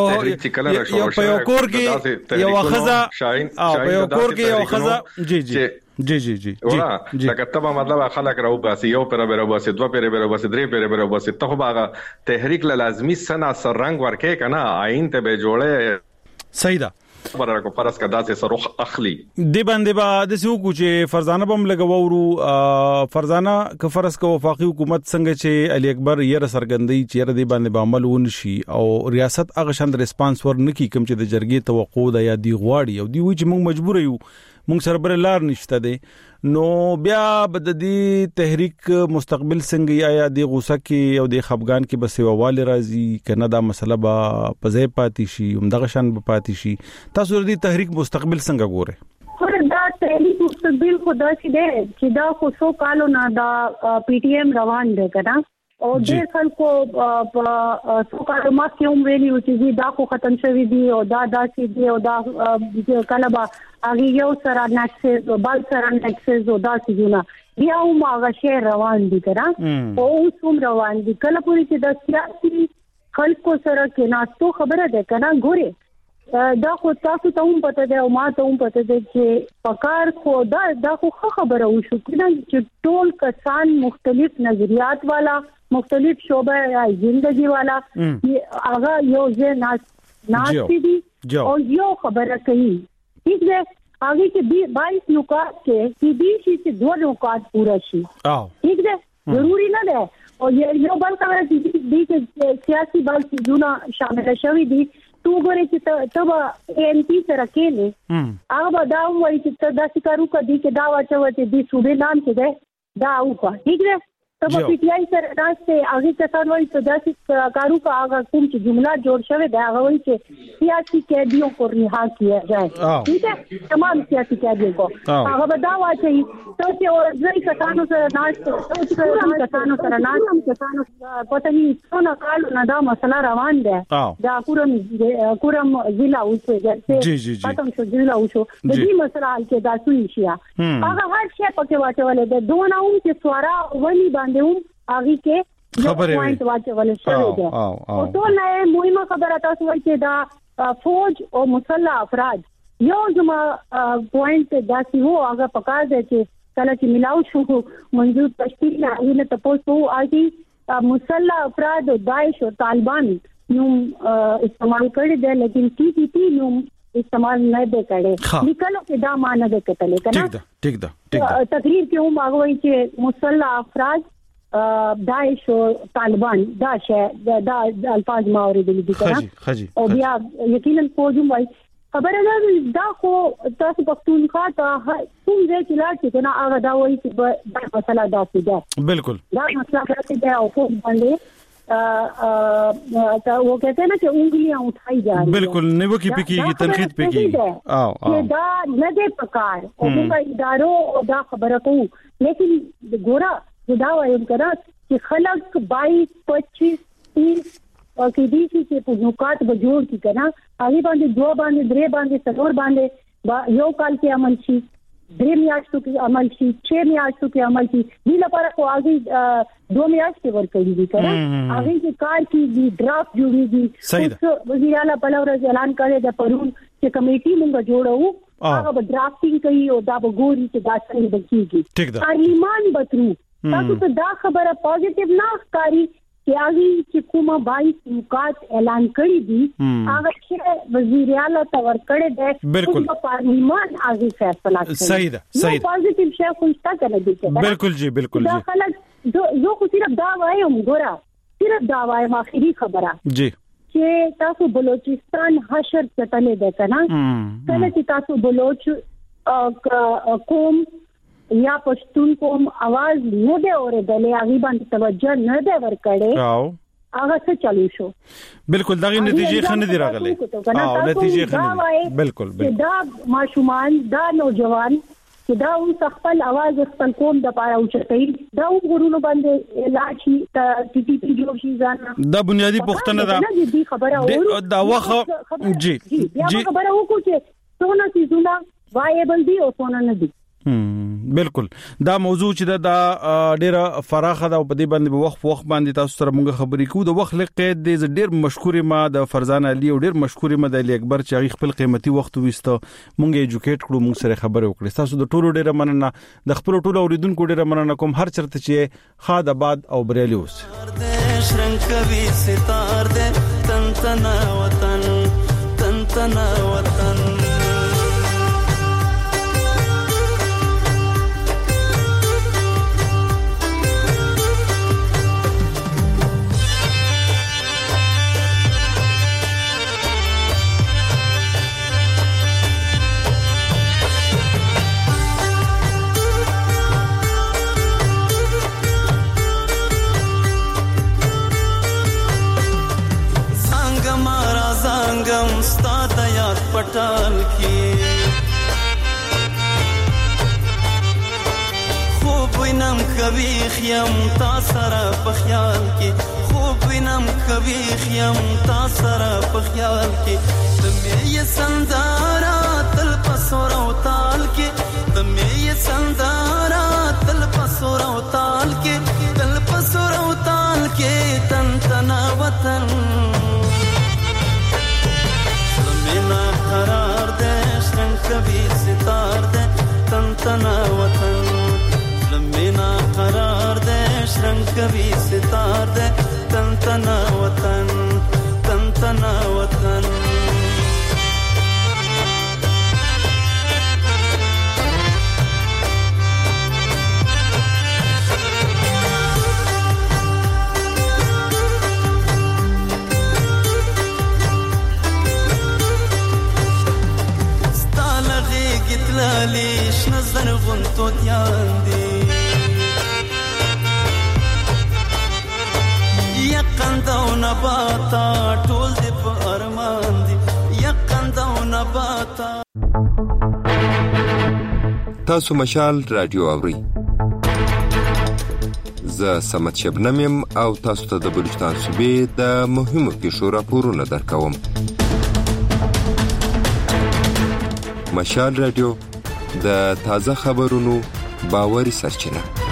E: چې یو په یو کور کې یو خزه او په یو کور کې یو خزه جی جی جی جی جی
L: جی لکه تبا مطلب خلک راو باسي یو پر بیره باسي دوه پر بیره باسي درې پر بیره باسي ته باغه تحریک لازمی سنا سر رنگ ورکه کنه آئین ته به جوړه
E: صحیح ده
L: خبره کو فرض کدا چې سروخ اخلي
E: دی باندې با د سیو کو چې فرزانه بم لګوورو فرزانه ک فرض کو وفاقي حکومت څنګه چې علي اکبر یې سرګندۍ چې دی باندې به عمل ونشي او ریاست هغه شند ریسپانس ورنکي کوم چې د جرګې توقع ده یا دی غواړي او دی وی چې موږ مجبور یو موږ سره بل لار نشته دی نو بیا بد دي تحریک مستقبل څنګه یا د غوسه کې او د خفغان کې بس یوواله راځي کنه دا مسله به پځې پاتې شي همدغه شان به پاتې شي تاسو د تحریک مستقبل څنګه ګوره
M: خو دا تحریک مستقبل خدا چې ده چې دا خو څو کالو نه دا پی ټی ایم روان دی کنه او د خلکو په څو کالو ما کې هم ویلي چې دا خو ختم شوی دی او دا داسې دی او دا کله به هغه یو سره نکسس او بل سره نکسس او دا څنګه بیا هم هغه شی روان دي کنه او اوس هم روان دي کله پوری چې د سیاسي خلکو سره کې ناستو خبره ده کنه ګوره دا خو تاسو ته هم پته ده او ما ته هم پته ده چې پکار خو دا دا خو خبره وشو کنه چې ټول کسان مختلف نظریات والا مختلف شعبه زندگی والا هغه یو ځای ناس ناس دي او یو خبره کوي ٹھیک ہے آگے کے بائیس نکات کے سی بی سی سے دو نکات پورا شی ٹھیک ہے ضروري نه ده. او یو بل خبره دي چې سیاسي بل څه شامل شوی دي. تو ګورې چې ته به ایم پی سره کېنې هغه به دا وایي چې ته داسې کار وکړه دې کې دا واچوه چې دې صوبې نام چې دی دا وکړه. ٹھیک ده. ته به پی ټی آی سره ناستې هغې کسان وایي چې داسې کار وکړه. هغه کوم چې جمله جوړ شوی دی هغه وایي چې سیاسي قیدیوں کو رها کیا جائے. ٹھیک ہے. تمام سیاسي قیدیوں کو هغه به دا واچوي. ته چې ورځي کسانو سره ناستې ته کسانو سره ناستې پته نه څونه کال نه دا مسله روان ده. دا کورم کورم ضلع اوسه
E: جی جی جی
M: پاتم شو ضلع اوسه د دې مسله حل کې دا سوي شي. هغه هر شی پکې واچولې ده. دونه هم چې سوارا ونی باندې هم هغه کې
E: خبره
M: پوینټ واچول شوی ده. او ټول نه مهمه خبره تاسو وایي چې دا فوج او مسلح افراد یو زما پوینټ داسې وو هغه پکار دی چې کله چې ملاو شو منظور تشکیل نه نه تاسو آی مسلح افراد او داعش او طالبان نو استعمال کړی دی لیکن ټي ټي پی نو استعمال نه دی کړی. لیکلو کې دا معنی ده کتلې کنه.
E: ٹھیک ده ٹھیک ده ٹھیک ده.
M: تقریر کې هم هغه وایي چې مسلح افراد داعش او طالبان دا شی دا الفاظ ما اوریدل دي کنه. او بیا یقینا فوجم وایي خبره ده دا خو تاسو پښتونخوا ته کوم ځای کې لاړ چې کنه هغه دا وایي چې دا مسله داسې ده.
E: بالکل
M: دا مسله داسې ده او خو باندې تا وہ کہتے ہیں نا کہ انگلیاں اٹھائی جا رہی ہیں.
E: بالکل نیو کی پکی کی تنقید پہ کی
M: آو آو دا نه دے پکار او موږ ادارو او دا خبره کوو لیکن ګورا دا وایم کړه چې خلک بائیس پچیس تیس او کې دي چې په نوکات به جوړ کی کنه هغه باندې دوه باندې درې باندې څلور باندې یو کال کې عمل شي درې میاشتو کې عمل شي چھ میاشتو کې عمل شي دې لپاره خو هغه دوه میاشتې ورکړي دي کنه هغه چې کار کې ډرافټ جوړيږي. وزیر اعلی په لور اعلان کړی د پرون چې کمیټي موږ جوړو هغه به ډرافټینګ کوي او دا به ګوري چې دا څنګه بچيږي. پارلیمان بترو تاسو ته دا خبره پوزټیو نه ښکاری چې هغه چې کومه بائیس نکات اعلان کړی دي هغه چې وزیر اعلی ته ورکړی دی.
E: بالکل
M: پارلیمان هغه فیصله کوي.
E: صحیح ده صحیح ده.
M: پوزټیو شی خو څه کنه دي.
E: بالکل جی بالکل
M: جی. دا خلک زه خو صرف دا وایم ګورا صرف دا وایم اخیری خبره
E: جی
M: چې تاسو بلوچستان حشر چټلې ده کنه کله چې تاسو بلوچ قوم یا پښتون قوم आवाज نه دی اورېدلې هغه باندې توجه نه دی ورکړې
E: او
M: هغه څه چالو شو.
E: بالکل دغه نتیجې خنه دی راغلي. او نتیجې خنه بالکل بالکل
M: دا ماشومان دا نوجوان چې دا اوس خپل आवाज خپل قوم د پاره اوچتای دا وګورونو باندې لاشي ټي ټي پی جوړ شي ځان
E: دا بنیادی پښتنه ده دا واخه جی
M: جی خبره وکړو چې څونه سيزونه وایبل دي او څونه نه دي.
E: بالکل دا موضوع چې دا ډیره فراخه ده او په دې باندې وخت وخت باندې تاسو سره موږ خبرې کوو. د وخت لقید دې ډیر مشکور ما د فرزان علي او ډیر مشکور ما د علي اکبر چې هغه خپل قیمتي وخت وسته موږ ایجوکیټ کړو موږ سره خبرې وکړې. تاسو د ټولو ډیره مننه د خپل ټولو اوریدونکو ډیره مننه کوم هر چرته چې خاد آباد او بریالي اوس.
K: شرنکوي ستار دې تن تن وطن تن تن وطن زنګم ستا د یاد پټال کې خوب وینم کوي خیم تا سره په خیال کې خوب وینم کوي خیم تا سره په خیال کې د مې سندارا تل پسور او تال کې د مې سندارا تل پسور او تال کې تل پسور او تال کې تن تن وطن قرار دے شرنگ کبھی ستار دے تن تنا وطن لمینا قرار دے شرنگ کبھی ستار دے تن تنا وطن تن تنا وطن زرغون توتیان دي یقند او نباتا ټول دې په ارمان دي یقند او نباتا.
N: تاسو مشال رادیو اورئ. زه سمت شبنم یم او تاسو ته د بلوچستان صوبې د مهمو پیښو راپورونه درکوم. مشال رادیو د تازه خبرونو باوري سرچینه.